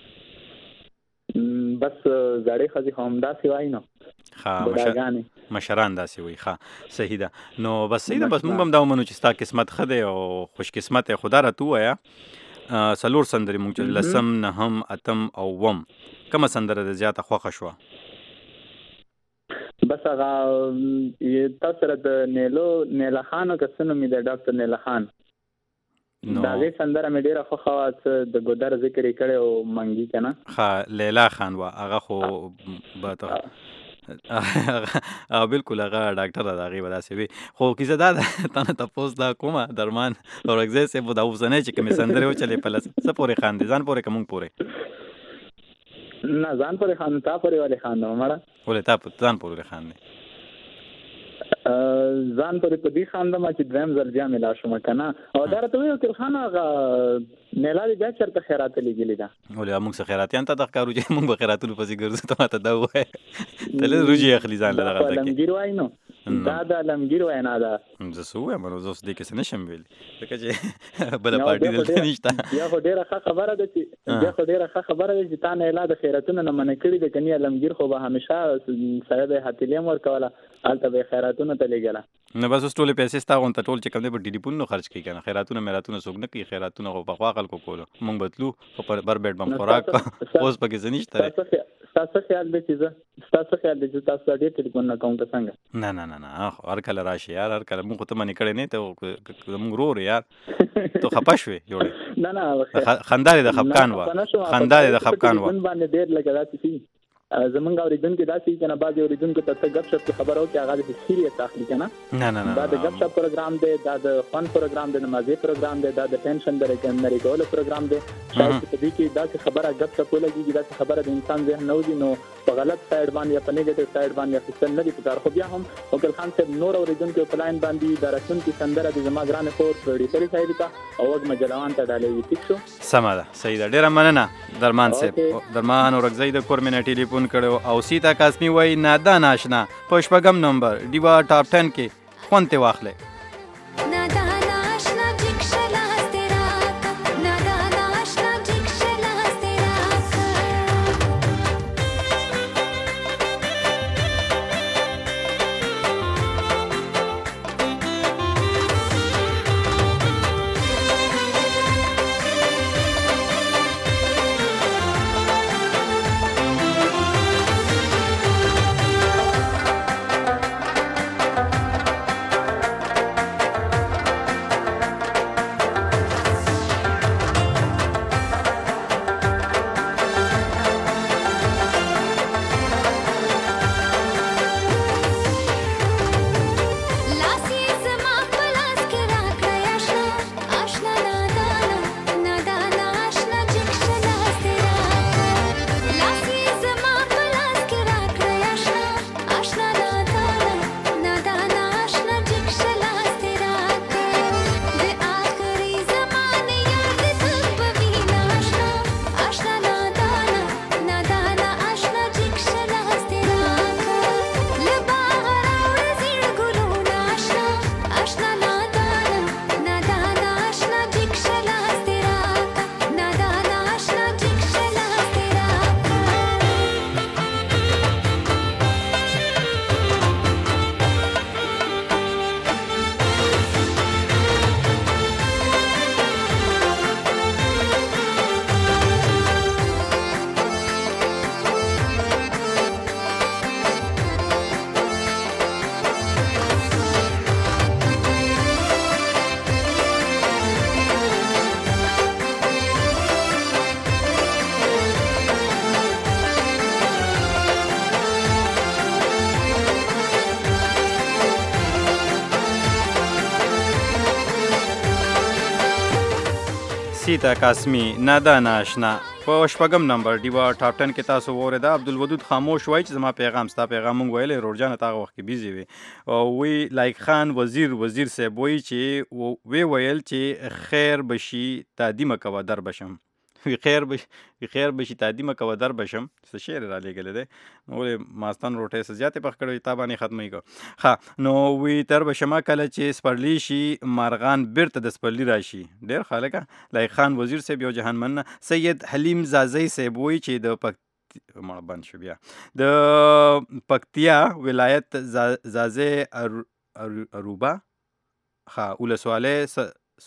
بس زړې خزي همدا سیوای نو مشران داسې وي ښه صحیح ده نو بس صحیح ده بس موږ هم دا ومنو چې ستا قسمت ښه دی او خوش قسمت یې خدا راته ووایه څلور سندرې موږ چې لسم نهم اتم او وم کومه سندره د زیاته خوښه شوه بس هغه تاسو سره د نیلا خان او کسنو مې د ډاکټر نیلا خان دا غي سندره مې ډیره خوښه وه د ګودر ذکر یې کړی او منګي که نه ښه لیلا خان وه هغه خو بالکل هغه ډاکټر ده هغې به داسې وي خو کیسه دا ده تا نه تپوس دا کومه درمان اورکزی صاحب دا اوسنی چې کومې سندرې وچلې په څه پورې خاندې ځان پورې که مونږ پورې نه ځان پورې خاندم تا پورې ولې خاندم مړه ولې تا ځان پورې خاندې ځان پرې په دې خاندم چې دویم ځل بیا مې لا شوم که نه. او دا راته وایي وکیل خان هغه نیلا دې بیا چېرته خیرات لېږلې ده؟ ولې موږ څه خیراتیان ته دغه کار چې موږ به خیراتونو پسې ګرځو ته ماته دا ووایه ته لږ روجې اخلي ځان له دغلته کې. علمګیر وایي نو دا د علمګیر وینا ده. زه څه ووایم نو زه اوس دې کې څه نشم ویلی ځکه چې بله پارټي دلته نشته. بیا خو ډېره ښه خبره ده چې تا نیلا د خیراتونو نه منع کړي ده. که نه علمګیر خو به همیشه سره د حتیلې هم ورکوله هلته به یې خیراتونو ته لېږله. نه بس اوس ټولې پیسې ستا غونته ټول چې کوم دی په ټلیفونونو خرچ کوي که نه. خیراتونه میراتونه څوک نه کوي. خیراتونه خو پخوا خلکو کولو موږ به تلو خو پر بر بیډ بم خوراک اوس پکې څه نشته دی. ستا څه خیال دی چې تاسو ته ډېر ټلیفون نه کوم که څنګه؟ نه هر کله راشي یار هر کله موږ خو ته منې کړی نه ته موږ ورور یار ته خفه شوې جوړې. نه خندا دې د خفقان وه خندا دې د خفقان وه. باندې ډېر لږه داسې شي زمونږ اورېدونکي داسې وي که نه بعضې اورېدونکو ته ته ګپ شپ کې خبره وکړې هغه داسې سیریس اخلي که نه. دا د ګپ شپ پروګرام دی دا د خوند پروګرام دی د مزې پروګرام دی دا د ټینشن د نري کولو پروګرام دی. شاید چې په دې کې داسې خبره ګپ شپ ولګېږي داسې خبره د انسان ذهن نه وځي نو په غلط سایډ باندې یا په نیګیټیو سایډ باندې اخیستل نه دي پکار. خو بیا هم وکیل خان صاحب نور اورېدونکي په لاین باندې دا راتلونکي سندره د زما ګرانې خور پروډیوسرې صاحب ته او وږ مجلوان ته ډالۍ وي. ټیک شو سمه ده صحیح ده ډېره مننه درمان صاحب. درمان اورکزی د کور مې نه ټلیفون کړی او سیتا قاسمي وایي نادان آشنا په شپږم نمبر ډیوا ټاپ 10 کې خوند ترې واخلئ. سیتا قاسمی نادان آشنا په شپږم نمبر ډیوا ټاپ 10 کې تاسو واورېده. عبدالودود خاموش وایي چې زما پیغام ستا پیغام مونږ ویلی روړجانه ته هغه وخت کې بیزي وي او وی لایق خان وزیر صاحب وایي چې وی ویل چې خیر بشي تادیمه کوه در بشم وی خیر بشي تادیمه کوه در بشم څه شعر را لېږلی دی نو ولې ماستان روټۍ څه زیاتې پخ کړی تا باندې ختموي که ښه نو وی تر بشمه کله چې سپرلی شي مارغان بیرته د سپرلي راشي. ډېر ښه لکه لایق خان وزیر صاحب یو جهان مننه. سید حلیم زازی صاحب وایي چې د مړه بند شو بیا د پکتیا ولایت زازی اروبا ښه ولسوالۍ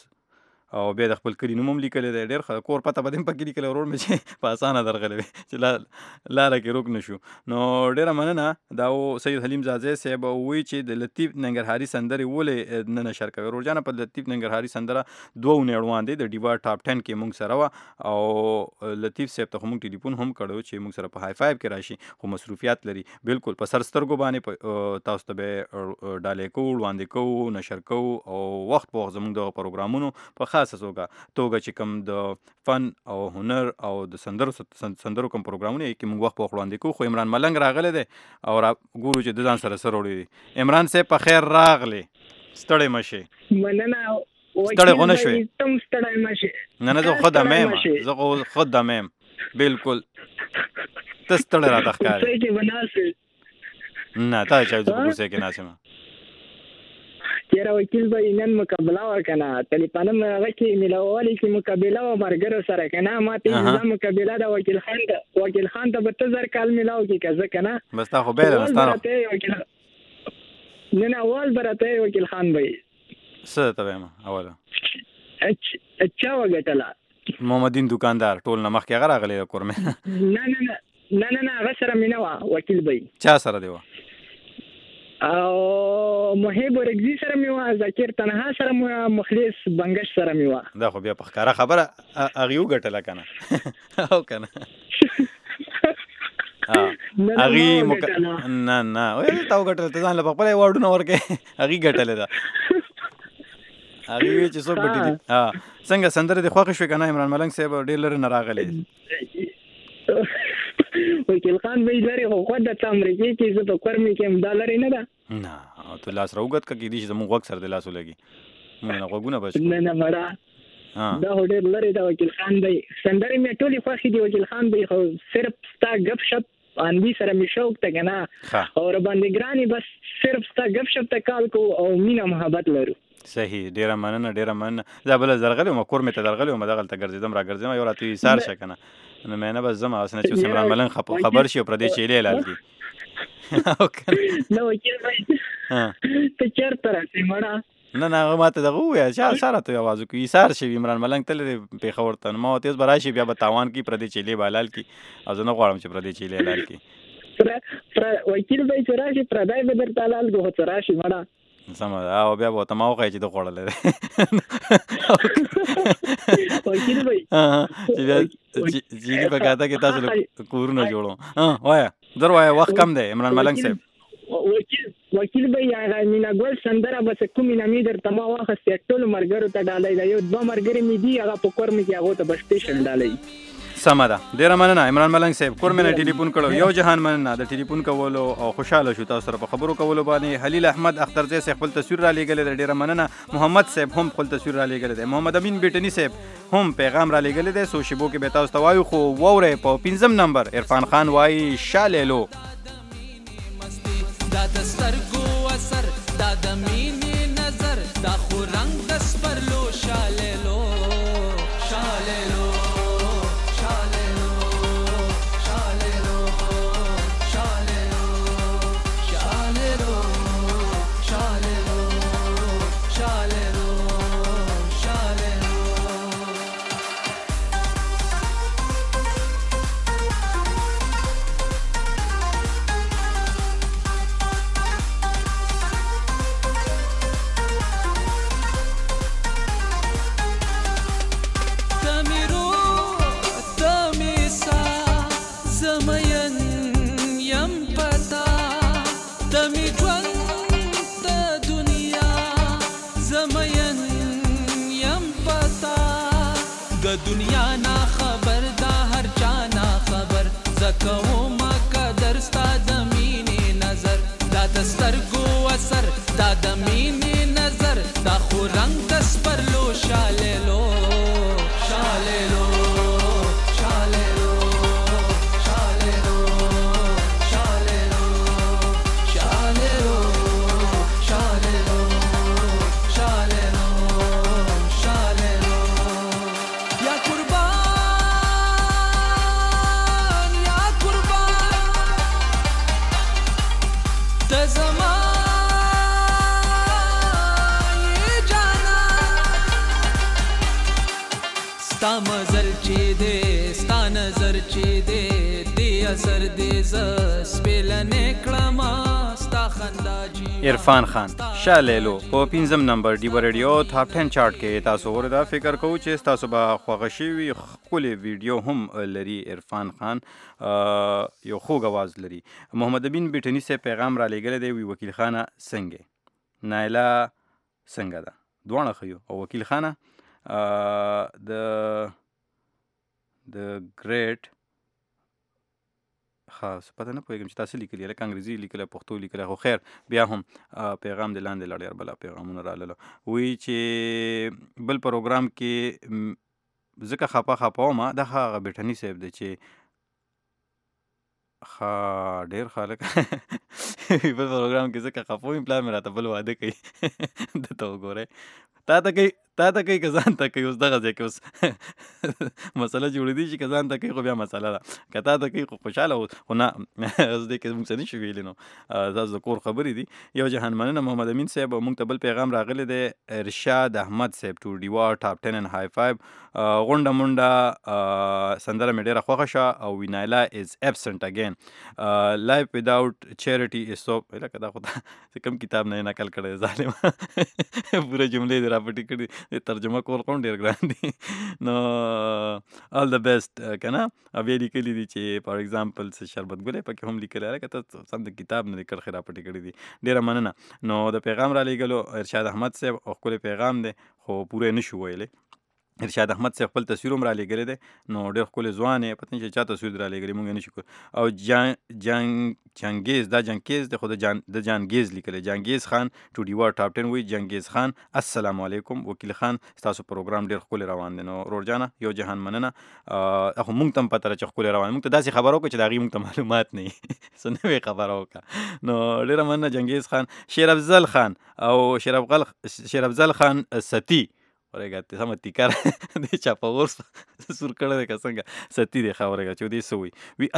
او بیا د خپل کلي نوم هم لیکلی دی. ډېر ښه کور پته به دې هم پکې لیکلی ورور مې چې په اسانه درغلی وي چې لاره کې روک نه شو. نو ډېره مننه. دا سید حلیم زازی صاحب وایي چې د لطیف ننګرهاري سندرې ولې نه نشر کوي. ورورجانه په لطیف ننګرهاري سندره 2 اونۍ دی د ډیوا ټاپ 10 کې مونږ سره وه او لطیف صاحب ته خو مونږ ټلیفون هم کړو چې مونږ سره په های 5 کې راشي خو مصروفیات لري. بالکل په سر سترګو باندې تاسو ته به ډالۍ کوو وړاندې کوو نشر کوو او وخت په وخت زموږ دغه پروګرامونو په خاصه توګه چې کوم د فن او هنر او د سندرو کوم پروګرامونه کې موږ وخت په وړاندې کوو، خو عمران ملنګ راغلی دی او ګورو چې د ځان سره څه راوړي دي. عمران صاحب په خیر راغلی، ستړی مه شئ. مننه ستړی خو نه شوې؟ تم ستړی مه شئ. نه زه خود دمه یم، زه خود دمه یم بالکل. ته ستړی راته ښکارې. کوڅې کې به ناست یې؟ نه تا چا زه په کوڅې کې ناست یم. چېره وکیل به نن مقابله وه که نه، ټلیفانم هغه کې میلاووالي کې مقابله وه ملګرو سره که نه، ما ته دا مقابله ده وکیل خان ته به ته 1000 کال میلاو کې که زه که نه. بس تا خو بیله نستا نه اول به راته یې وکیل خان به یې څه ته وایم اوله چا وګټله؟ محمدین دکاندار ټول نه مخکې هغه راغلی د کور مې. نه هغه سره مې نه وه، وکیل به یې. چا سره دی وه؟ او محب ورګزي سره مې وه، ذاکر تنها سره مې وه، مخلص بنګش سره مې وه. دا خو بیا په ښکاره خبره هغې وګټله که نه او که نه هغې نه تا وګټله، ته ځان له پخپله یې واډونه ورکړې، هغې ګټلې ده. هغې وی چې څوک ګټي دي. څنګه سندرې دې خوښې شوې که نه؟ عمران ملنګ صاحب ډېر لرې نه راغلی. وکیل خان به یې لرې خو خود د امریکې کې زه په کور مې کې هم دا لرې نه ده. نه ته لاس راوګد که کېدای شي زموږ غوږ سره دې لاس ولګي، موږ نه غوږونه بچ کړو. نه مړه دا خو ډېر لرې ده. وکیل خان به یې سندرې مې ټولې خوښې دي. وکیل خان به یې خو صرف ستا گپ شپ اندي سره مې شوق ته که نه، او راباندې ګرانې بس صرف ستا گپ شپ ته کال کو او مینه محبت لرو. صحیح، ډېره مننه. زه بله درغلی وم، کور مې ته درغلی وم، دغلته ګرځېدم راګرځېدم، یو راته ایثار شه که نه، نو مې نه بس ځم هغسې نه چې اوس عمران ملنګ خبر شي او پردې چیلې حلال کړي. نه وکیل بھائی ته چېرته راسې مړه؟ نه هغه ما ته دغه وویل چې چا راته اواز وکړي ایثار شوي عمران ملنګ تللی دی پېښور ته، نو ما ورته اوس به راشي بیا به تاوان کړي، پردې چیلې به حلال کړي، او زه نه غواړم چې پردې چیلې حلال کړي. وکیل بھائی چې راشي پردی به درته حلال کړو، خو څه راشي مړه. سمه ده، او بیا به ورته ما وښایي چې ده خوړلی دی. وکیل بھائی چې بیا جیلي په کاته کې تاسو له کورونه جوړو. وایه زر وایه، وخت کم دی عمران ملنګ صاحب. وکیل بھائی هغه مینا ګل سندره بس کومې نامې درته ما واخیستې، ټولو ملګرو ته ډالۍ ده، یو 2 ملګري مې دي هغه په کور مې کې هغو ته به سپیشل ډالۍ. سمه ده، ډېره مننه عمران ملنګ صاحب. کور مې نه ټلیفون کړو، یو جهان مننه د ټلیفون کولو او خوشحاله شو تاسو سره په خبرو کولو باندې. خلیل احمد اخترزی صاحب خپل تصویر را لېږلی دی، ډېره مننه. محمد صاحب هم خپل تصویر را لېږلی دی. محمد امین بیټني صاحب هم پیغام را لېږلی دی. څو شیبو کې به تاسو ته وایو، خو واورئ په 5 نمبر عرفان خان وایي شالیلو. دا د سترګو اثر، دا د مینې نظر، دا خو رنګ د سپرلو شالیلو شالیلو. دنیا نا خبر دا هر چا نا خبر، زکو ما قدر ستا د مینې نظر، دا د سترګو اثر، دا د مینې نظر، دا خو رنګ د سپرلو شالیلو شالیلو شالیلو شالیلو شالیلو شالیلو شالیلو شالیلو شالیلو. یا قربان ته زما یې جانا، ستا مزل چې دی ستا نظر چې دی دې اثر دې زه سپېلنې کړم ستا خندا جي. عرفان خان شالیلو په 5 نمبر ډیو ریډیو ټاپ 10 چارټ کې تاسو وردا فکر کوو چې تاسو به خوښ شوي ښکلې ویډیو هم لري. عرفان خان یو خوږ اواز لري. محمد امین بیټني صاحب پیغام را لېږلی دی، وی وکیل خانه څنګه نایله څنګه ده، دواړه ښه یو، او وکیل خانه د ګریټ خاص پته نه پوهېږم چې تاسو لیکلي لکه انګریزي لیکلی پښتو لیکلی خو خیر بیا هم پیغام د لاندې لا ډېر بله پیغامونه رالله وایي چې بل پروګرام کې ځکه خپه وم دغه هغه بریټني صاحب دی چې ډېر خلک بل پروګرام کې ځکه خفه وم پلار مې راته بل واده کوي دته وګورئ تا ته کوي که ځان ته کوي اوس دغه ځای کې اوس مسله جوړېدی شي که ځان ته کوي خو بیا مسله ده که تا ته کوي خو خوشحاله خو نه اوس دې کې موږ څه نشو ویلی نو تاسو د کور خبرې دي یو جهان مننه محمد امین صاحب موږ ته بل پیغام راغلی دی ارشاد احمد صاحب ټو ډیوا ټاپ 10 and high 5 غونډه مونډه سندره مې ډېره خوښه شوه او وینایلا از ابسنٹ اگین لایف وداؤٹ چیریټي از سو لکه دا خو کوم کتاب نه نقل کړی ظالم پوره جملې دې راپټې کړي ترجمه کول خو ډېر ګران دي نو آل د بیسټ که نه بیا لیکلي دي چې فار ایگزامپل څه شربت ګلې پکې هم لیکلی لکه ته سم د کتاب نه دې کرښې راپټې کړي دي ډېره مننه نو د پیغام را لیږلو ارشاد احمد صاحب او ښکلی پیغام دی خو پوره نه شو ویلی ارشاد احمد صاحب خپل تصویر هم را لیږلی دی نو ډېر ښکلی ځوان یې پته نه چې چا تصویر دې را لیږلی موږ یې نه شو کړو او جنګیز دا جنګیز دی خو د جانګیز لیکلی جانګیز خان ټو ډیوا ټاپ 10 وایي جنګیز خان السلام علیکم وکیل خان ستاسو پروګرام ډېر ښکلی روان دی نو رورجانه یو جهان مننه خو موږ ته هم پته ده چې ښکلی روان موږ ته داسې خبره وکړه چې د هغې موږ ته معلومات نه وي څه نوې خبره وکړه نو ډېره مننه جنګیز خان شیر افضل خان او شیر افضل خان ستی ورېږه سمه تیکر دې چاپه اور سور کړی دی که څنګه ستی دی ښه ورېږه چې دې څه وي وي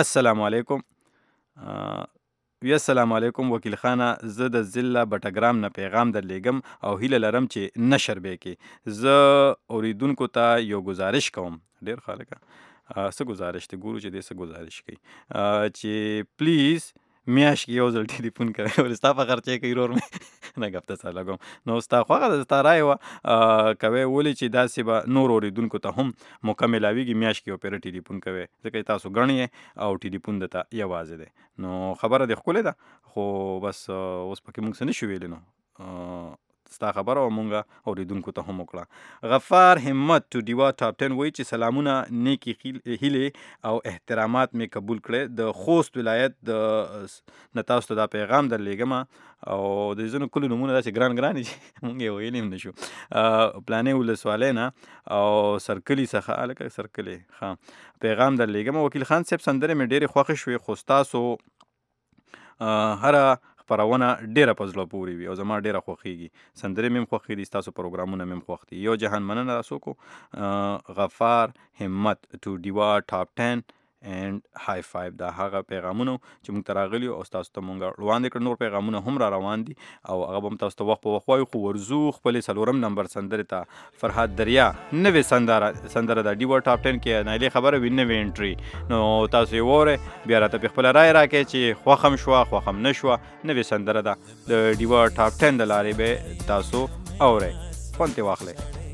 السلام علیکم وکیل خانه زه د ضلع بټګرام نه پیغام در لیږم او هیله لرم چې نشر به کې زه اوریدونکو ته یو گزارش کوم ډېر ښه لکه څه گزارش دی ګورو چې دې څه گزارش کوي چې پلیز میاشت کې یو ځل ټلیفون کوي ولې ستا په خرچې کوي ورور مې نه ګپ ته سره لګوم نو ستا خوښه ده ستا رایه وه کوی ولې چې داسې به نور اورېدونکو ته هم موقع میلاویږي میاشت کې یو پیره ټلیفون کوی ځکه تاسو ګڼ یې او ټلیفون درته یوازې دی نو خبره دې ښکلې ده خو بس اوس پکې موږ څه نشو ویلی نو ستا خبره او مونږه اوریدونکو ته هم وکړه غفار همت ټو ډیوا ټاپ 10 وایي چې سلامونه نیکې هیلې او احترامات مې قبول کړی د خوست ولایت نه تاسو ته دا پیغام در لیږمه او د ځینو کلو نومونه داسې ګران دي چې مونږ یې ویلی هم نشو پلانې ولسوالۍ نه او سرکلي څخه هلکه سرکلي ښه پیغام در لیږمه وکیل خان صاحب سندرې مې ډېرې خوښې شوې خو ستاسو هره خپرونه ډېره په زړه پورې وي او زما ډېره خوښېږي سندرې مې هم خوښې دي ستاسو پروګرامونه مې هم خوښ دي یو جهان مننه څوک غفار همت ټو ډیوا ټاپ 10 and high 5 دا هغه پیغامونه چې موږ ته راغلي او ستاسو ته موږ وړاندې کړ نور پیغامونه هم را روان دي او هغه به هم تاسو ته وخت په وخت وایو خو ورځو خپلې 4 نمبر سندرې ته فرهاد دریا نوې سندره ده ډیوا ټاپ 10 کې نایلې خبره وي نوې انټري نو تاسو یې وورئ بیا راته په خپله رایه راکړئ چې خوښ هم شوه خوښ هم نه شوه نوې سندره ده د ډیوا ټاپ 10 د لارې به تاسو اورئ خوند ترې واخلئ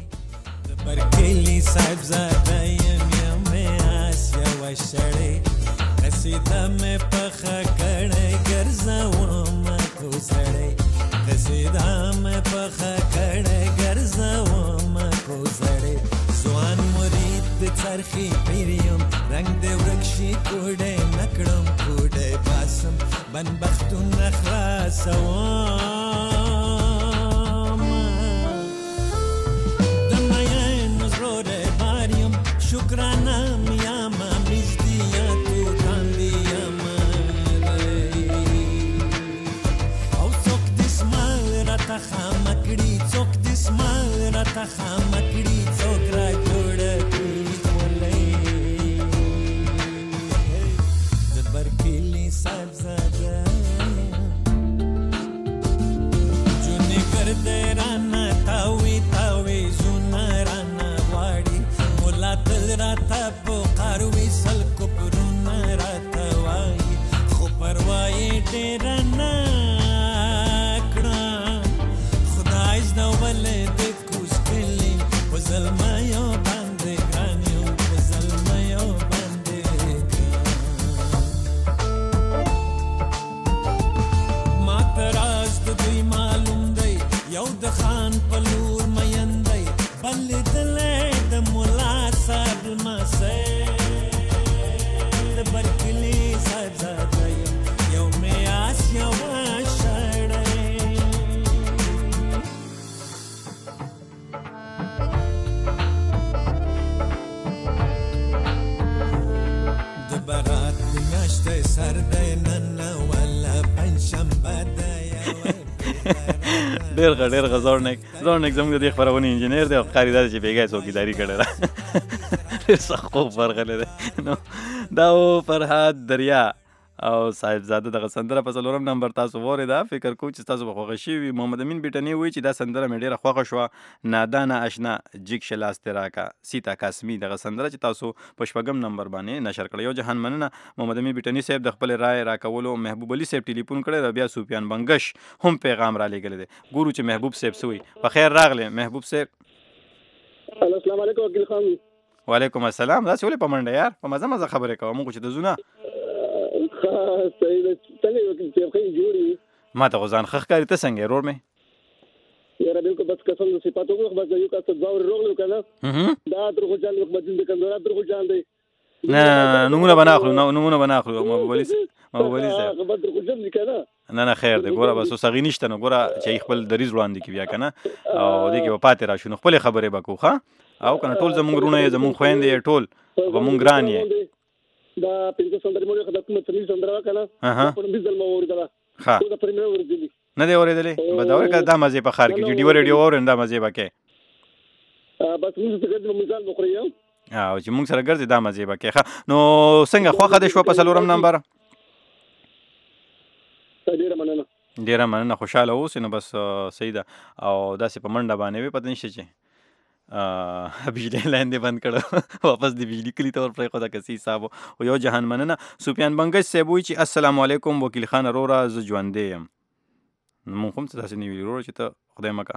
وشړې قصیده مې پخه کړې ګرځوم کو سړې قصیده مې پخه کړې ګرځوم کو سړې ځوان مرید د چرخي پیریم رنگ دې ورکشي کوډې نکړم کوډې باسم بنبختونه خلاصوم د مین زړه باریم شکرانه خامکړي څوک را جوړه کړي خولۍ د برکلي صاحبزاده جونې ګرده رانه تاوي تاوي زونه رانه غواړي مولا تل راته پکار وي سل کوپرونه راته وایي خو پروا یې ډېره نه کړه خدای زده ولې زلمیو باندې ګران یو زلمیو باندې ما تراز د دوی معلوم دی یو د خان په لور مین دی بل دلې سهر دی نن ولا پنځشنبه دی ډېر زورنیک زموږ د دې خپرونې انجینر دی او ښکاري دا چې بېګا یې څوکیداري کړې ده ډېر سخت خوب ورغلی دی نو دا و فرهاد دریا او صاحبزاده دغه سندره په 4 نمبر تاسو واورېده. فکر کوم چې تاسو به خوښه شوي. محمد امین بیټني وایي چې دا سندره مې ډېره خوښه شوه. نادانه اشنا جګ شه لاس دې راکه سیتا کاسمي دغه سندره چې تاسو په 4 نمبر باندې نشر کړی. یو جهان مننه محمد امین بیټني صاحب د خپل رائے راکولو. محبوب علي صاحب ټلیفون کړی دی. بیا سفیان بنګش هم پیغام را لېږلی دی. ګورو چې محبوب صاحب څه وایي. په خیر راغلی محبوب صاحب. السلام علیکم وکیل خان. وعلیکم السلام. داسې ولې په منډه یار په مزه خبرې کوه. موږ چې د زونه ما ته خو ځان ښه ښکاري. ته څنګه یې ورور مې؟ یاره بلکل بس قسم د صفاتو وخت بس یو کس ځاور روغلو کنه دا درخو جان وخت مدین د کندورا درخو جان دی. نه نمونه بناخلو محبوب علي صاحب درخو جان دی کنه. نه خیر دی. ګوره بس اوس هغې نشته نو ګوره چې خپل دریځ وړاندې کړي بیا کنه او دې کې به پاتې راشو نو خپلې خبرې به کوو ښه او کنه ټول زموږ وروڼه یې زموږ خویندې یې ټول به مونږ ګران یې. دا پنځه سندرې مو د کومه ترې سندره کنه په دې ځل مو ورته ها دا پرې مې ورځلې نه دی اورېدلې به دا ورکه دا مزه په خار کې چې ډیو ریډیو اورین دا مزه بکې بس موږ څه کوو مثال وخوري او چې موږ سره ګرځي دا مزه بکې نو څنګه خوخه د شو په 4 نمبر ډیره مننه خوشاله اوسې نو بس صحیح ده او داسې په منډه باندې وي پته نشته چې بجلی لاین دی بند کړو واپس دی بجلی کلی تور پر خدا کسي صاحب او یو جهان مننه. سفیان بنګش صاحب وی چې السلام علیکم وکیل خان رورا ز ژوندې یم. مونږ هم څه داسې نیوی رور چې ته خدای مکه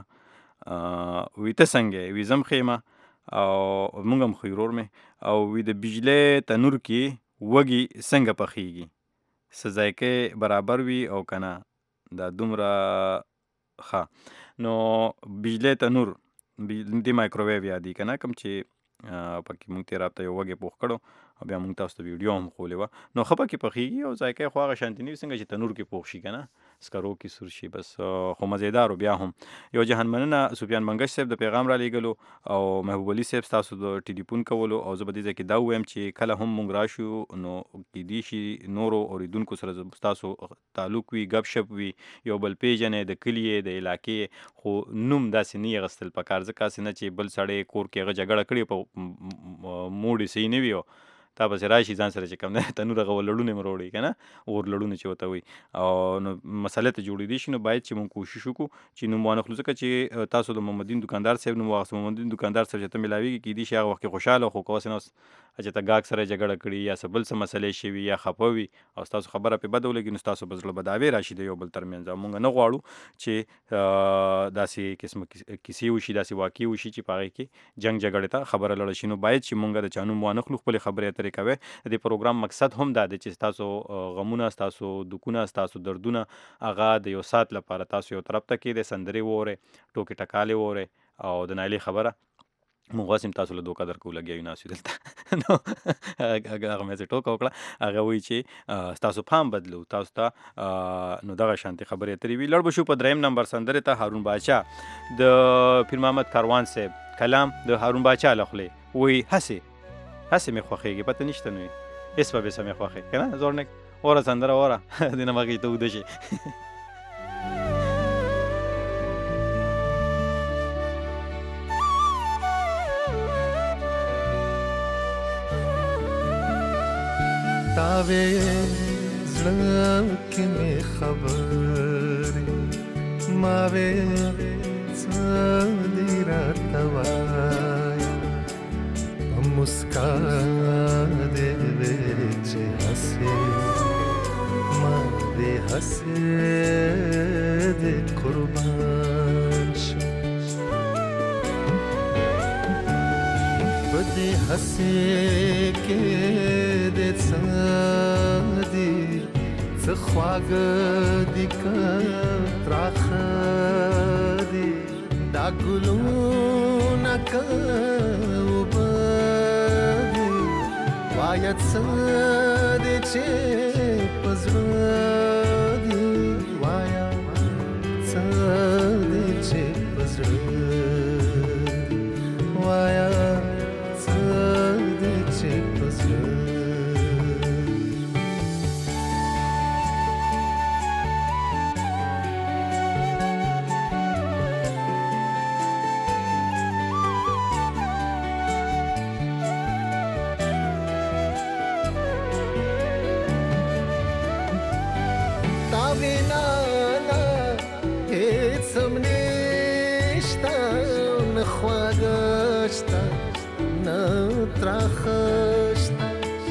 وی ته څنګه وی زم خیمه او مونږ هم خو رور مې او وی د بجلی تنور کې وږي څنګه پخېږي سزایکه برابر وي او کنه دا دومره ښه نو بجلی تنور د مایکروویو یادی کنه کوم چې پکې مونږ تیر هفته یو وږی پوخ کړو او بیا مونږ تاسو ته ویډیو هم خولې وه نو ښه پکې پخېږي او ذایقه خو هغه شانتي نه وي څنګه چې تنور کې پوخ شي که نه سکرو کې سور شي بس خو مزیدار بیا هم یو جهان مننه سفیان بنګش صاحب د پیغام را لیږلو او محبوب علي صاحب ستاسو د ټلیفون کولو او زه به دې ځای کې دا ووایم چې کله هم مونږ راشو نو کیدای شي نورو اورېدونکو سره ستاسو تعلق وي ګپ شپ وي یو بل پیژنې د کلي د علاقې خو نوم داسې نه یې اخیستل پکار ځکه هسې نه چې بل سړی کور کې هغه جګړه کړې په موډ یې صحیح نه وي تا پسې راشي ځان سره چې کوم دی تنور هغه لړونه مې راوړي که نه اور لړونه چې ورته وایي او نو مسله ته جوړېدی شي نو باید چې مونږ کوشش وکړو چې نوم وانخلو ځکه چې تاسو د محمدین دکاندار صاحب نوم واخیست محمدین دکاندار صاحب چې ته میلاویږي کیدای شي هغه وخت کې خوشحاله خو که اوس نه اوس چې ته ګاګ سره جګړه کړي یا څه بل څه مسلې شوي یا خفه وي او ستاسو خبره پرې بده ولګي نو ستاسو په زړه بداوې راشي د یو بل ترمنځ او مونږ نه غواړو چې داسې قسمه کیسې وشي داسې واقعې وشي چې په هغې کې جنګ جګړې ته خبره لاړه شي نو باید چې مونږ د چا نوم وانخلو خپلې خبرې اترې کوئ د دې پروګرام مقصد هم دا دی چې ستاسو غمونه ستاسو دکونه ستاسو دردونه هغه د یو ساعت لپاره تاسو یو طرف ته کېدی سندرې وورئ ټوکې ټکالې وورئ او د نایلې خبره مونږ هم تاسو له دوکه درکو لګیا یو ناست یو دلته نو هغه مې څه ټوکه وکړه هغه وایي چې ستاسو پام بدلو تاسو ته نو دغه شانتې خبرې اترې وي لړ به شو په 3 نمبر سندرې ته هارون باچا د پیر محمد کاروان صاحب کلام د هارون باچا له خولې وایي هسې مې خوښېږي پته نشته نو اس په بیسه مې خوښې که نه زورنک اوره سندره اوره دې نه مخکې ته اوده شي تاوې زړه کې مې خبرې ما وې څه دې راته وایه په مسکا دې وې چې هسې ما دې هسې دې قربان شم په دې هسې کې دې څه دي څه خواږه دي که تراخه دي دا ګلونه که اوبه دي وایه څه دې چې په زړه دي وایه څه دې چې په زړه دي وایه څه دې چې په زړه وینا نه هیڅ هم نشته نه خواږه شته نه ترخه شته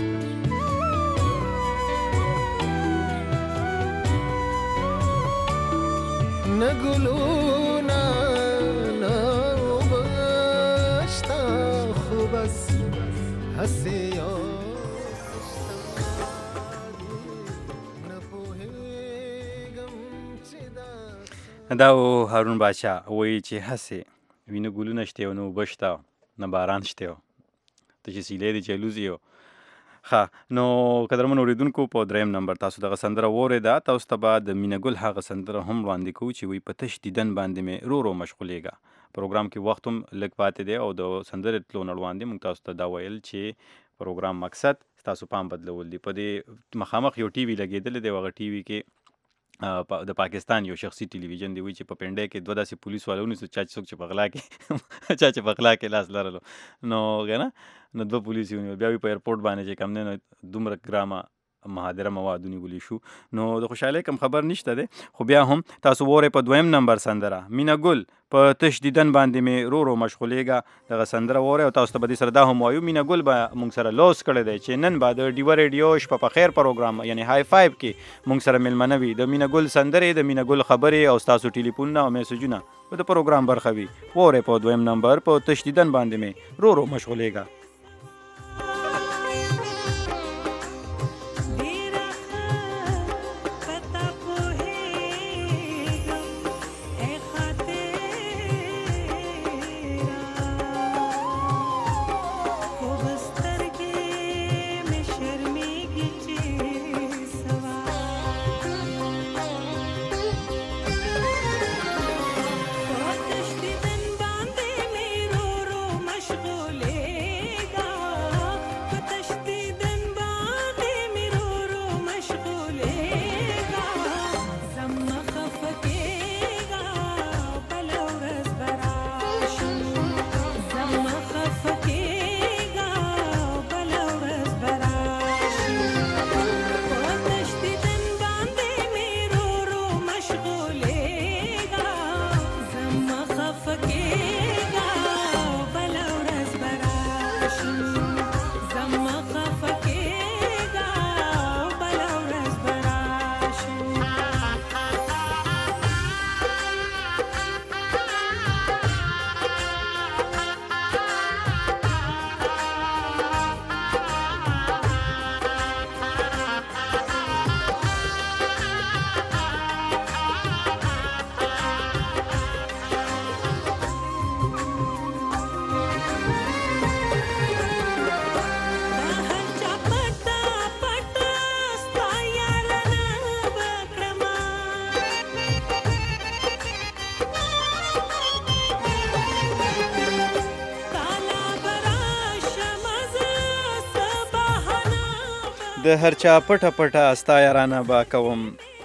نه ګلونه نه اوبه شته خو بس هسې یو دا و هارون بادشاه وایي چې هسې وینه ګلونه شته او نه اوبه شته نه باران شته ته چې سیلې دي چې الوزي ښه نو قدرمن اورېدونکو په دریم نمبر تاسو دغه سندره واورېده تاسو ته به د مینه ګل هغه سندره هم وړاندې کوو چې وایي په تش دیدن باندې مې رو رو مشغولېږه پروګرام کې وخت هم لږ پاتې دی او د سندرې تلو نه وړاندې موږ تاسو ته دا ویل چې پروګرام مقصد ستاسو پام بدلول دي په دې مخامخ یو ټي وي لګېدلی دی او هغه ټي وي کې د پاکستان یو شخصي ټلویزیون دی وایي چې په پنډۍ کې دوه داسې پولیس والا ونیسو چا چې څوک چې په غلا کې چا چې په غلا کې لاس لرلو نو که نه نو دوه پولیس یې ونیول بیا وایي په ایرپورټ باندې چې کوم دی نو دومره ګرامه مهادره مواد ونیولی شو نو د خوشحالۍ کم خبر نشته دی خو بیا هم تاسو وورئ په دویم نمبر سندره مینه ګل په تش دیدن باندې مې رو رو مشغولېږه دغه سندره وورئ او تاسو ته به دې سره دا هم وایو مینه ګل به موږ سره لوس کړی دی چې نن به د ډیوه ریډیو شپه په خیر پروګرام یعنی های فایو کې موږ سره میلمنه وي د مینه ګل سندرې د مینه ګل خبرې او ستاسو ټلیفونونه او میسجونه به د پروګرام برخه وي وورئ په دویم نمبر په تش دیدن باندې مې رو رو مشغولېږه د هر چا پټه پټه ستا یارانه به کوم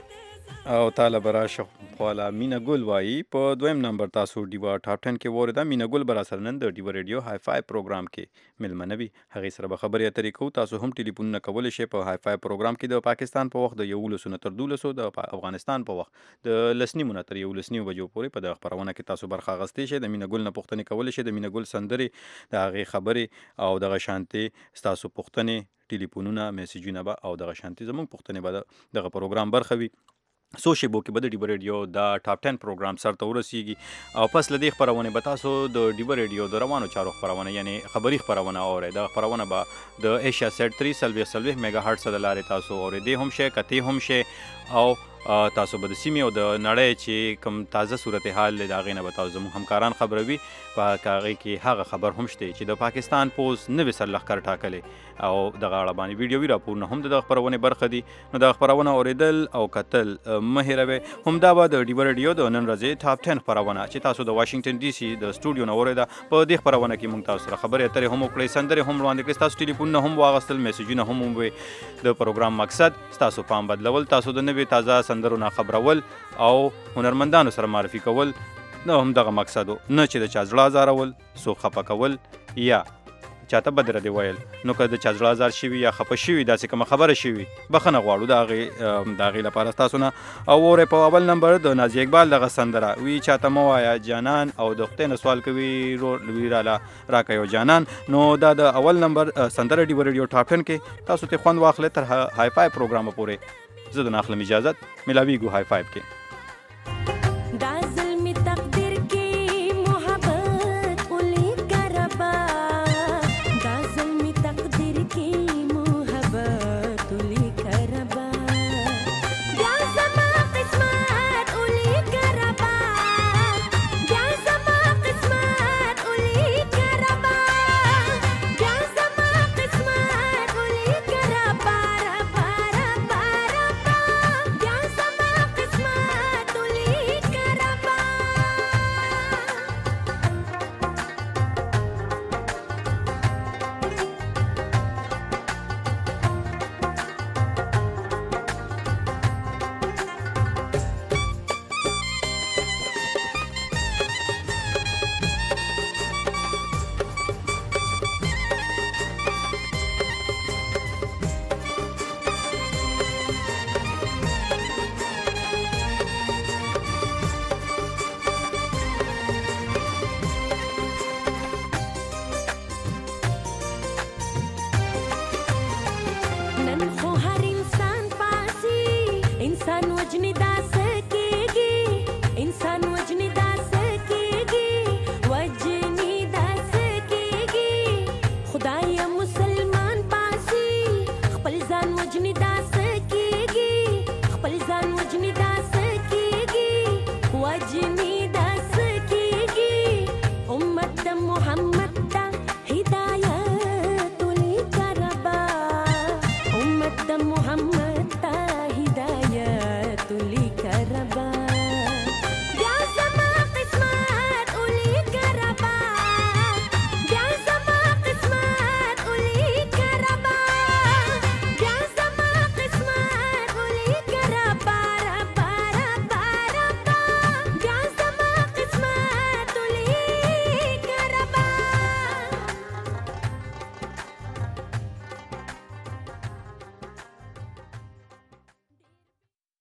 او طاله به راشه خواله مینه ګل وایي په دویم نمبر تاسو ډیوه ټاپ 10 کې واورېده مینه ګل به راسره نن د ډیوه ریډیو های فای پروګرام کې میلمنه وي هغې سره به خبرې اترې کوو تاسو هم ټلیفونونه کولی شئ په های فای پروګرام کې د پاکستان په وخت د 11 نه تر 12 د افغانستان په وخت د 10 نه تر 11 بجو پورې په دغه خبرونه کې تاسو برخه اخیستی شئ د مینه ګل نه پوښتنې کولی شئ د مینه ګل سندرې د هغې خبرې او دغه شانتې ستاسو پوښتنې ټلیفونونه میسجونه به او دغه شانتې زموږ پوښتنې به دغه پروګرام برخه وي څو شیبو کې به د ډیوه ریډیو د ټاپ 10 پروګرام سرته ورسیږي او پس له دې خپرونې به تاسو د ډیوه ریډیو د روانو چارو خپرونه یعنی خبري خپرونه اورئ دغه خپرونه به د ایشیا سیټ 340 میگا هرټز د لارې تاسو اورېدی هم شئ کتې هم شئ او تاسو به د سیمې او د نړۍ چې کوم تازه صورتحال دی د هغې نه به تاسو زموږ همکاران خبروي په هغې کې هغه خبر هم شته چې د پاکستان پوز نوي سرلښکر ټاکلی او دغه اړه باندې ویډیوي راپورونه هم د دغه خپرونې برخه دي نو دغه خپرونه اورېدل او کتل مه هېروئ همدا به د ډیوه ریډیو د نن ورځې ټاپ 10 خپرونه چې تاسو د واشنګټن ډي سي د سټوډیو نه اورېده په دې خپرونه کې موږ تاسو سره خبرې اترې هم وکړئ سندرې هم وړاندې کړئ ستاسو ټلیفونونه هم واغستل میسجونه هم ووی د پروګرام مقصد ستاسو پام بدلول تاسو د نوې تازه سندرو نه خبرول او هنرمندانو سره معرفي کول نو هم دغه مقصد نه چې د چا زړه ازارول څوک خفه کول یا چاته به درته ویل نو که د چا زړه ازار شوي یا خفه شوي داسې کومه خبره شوي بخښنه غواړو د هغې لپاره ستاسو نه. او اورئ په اول نمبر د نازي اقبال دغه سندره وی چاته مه وایه جانان او د خدای نه سوال کوي ویراله راکه یو جانان. نو دا د اول نمبر سندره ډیو ریډیو ټاپ 10 کې تاسو ته خوند واخلئ تر های فای پروګرام پورې. زه د ناخلم اجازت ملاویږو های فای کې. نن خو هر انسان پاسي انسان وجني داس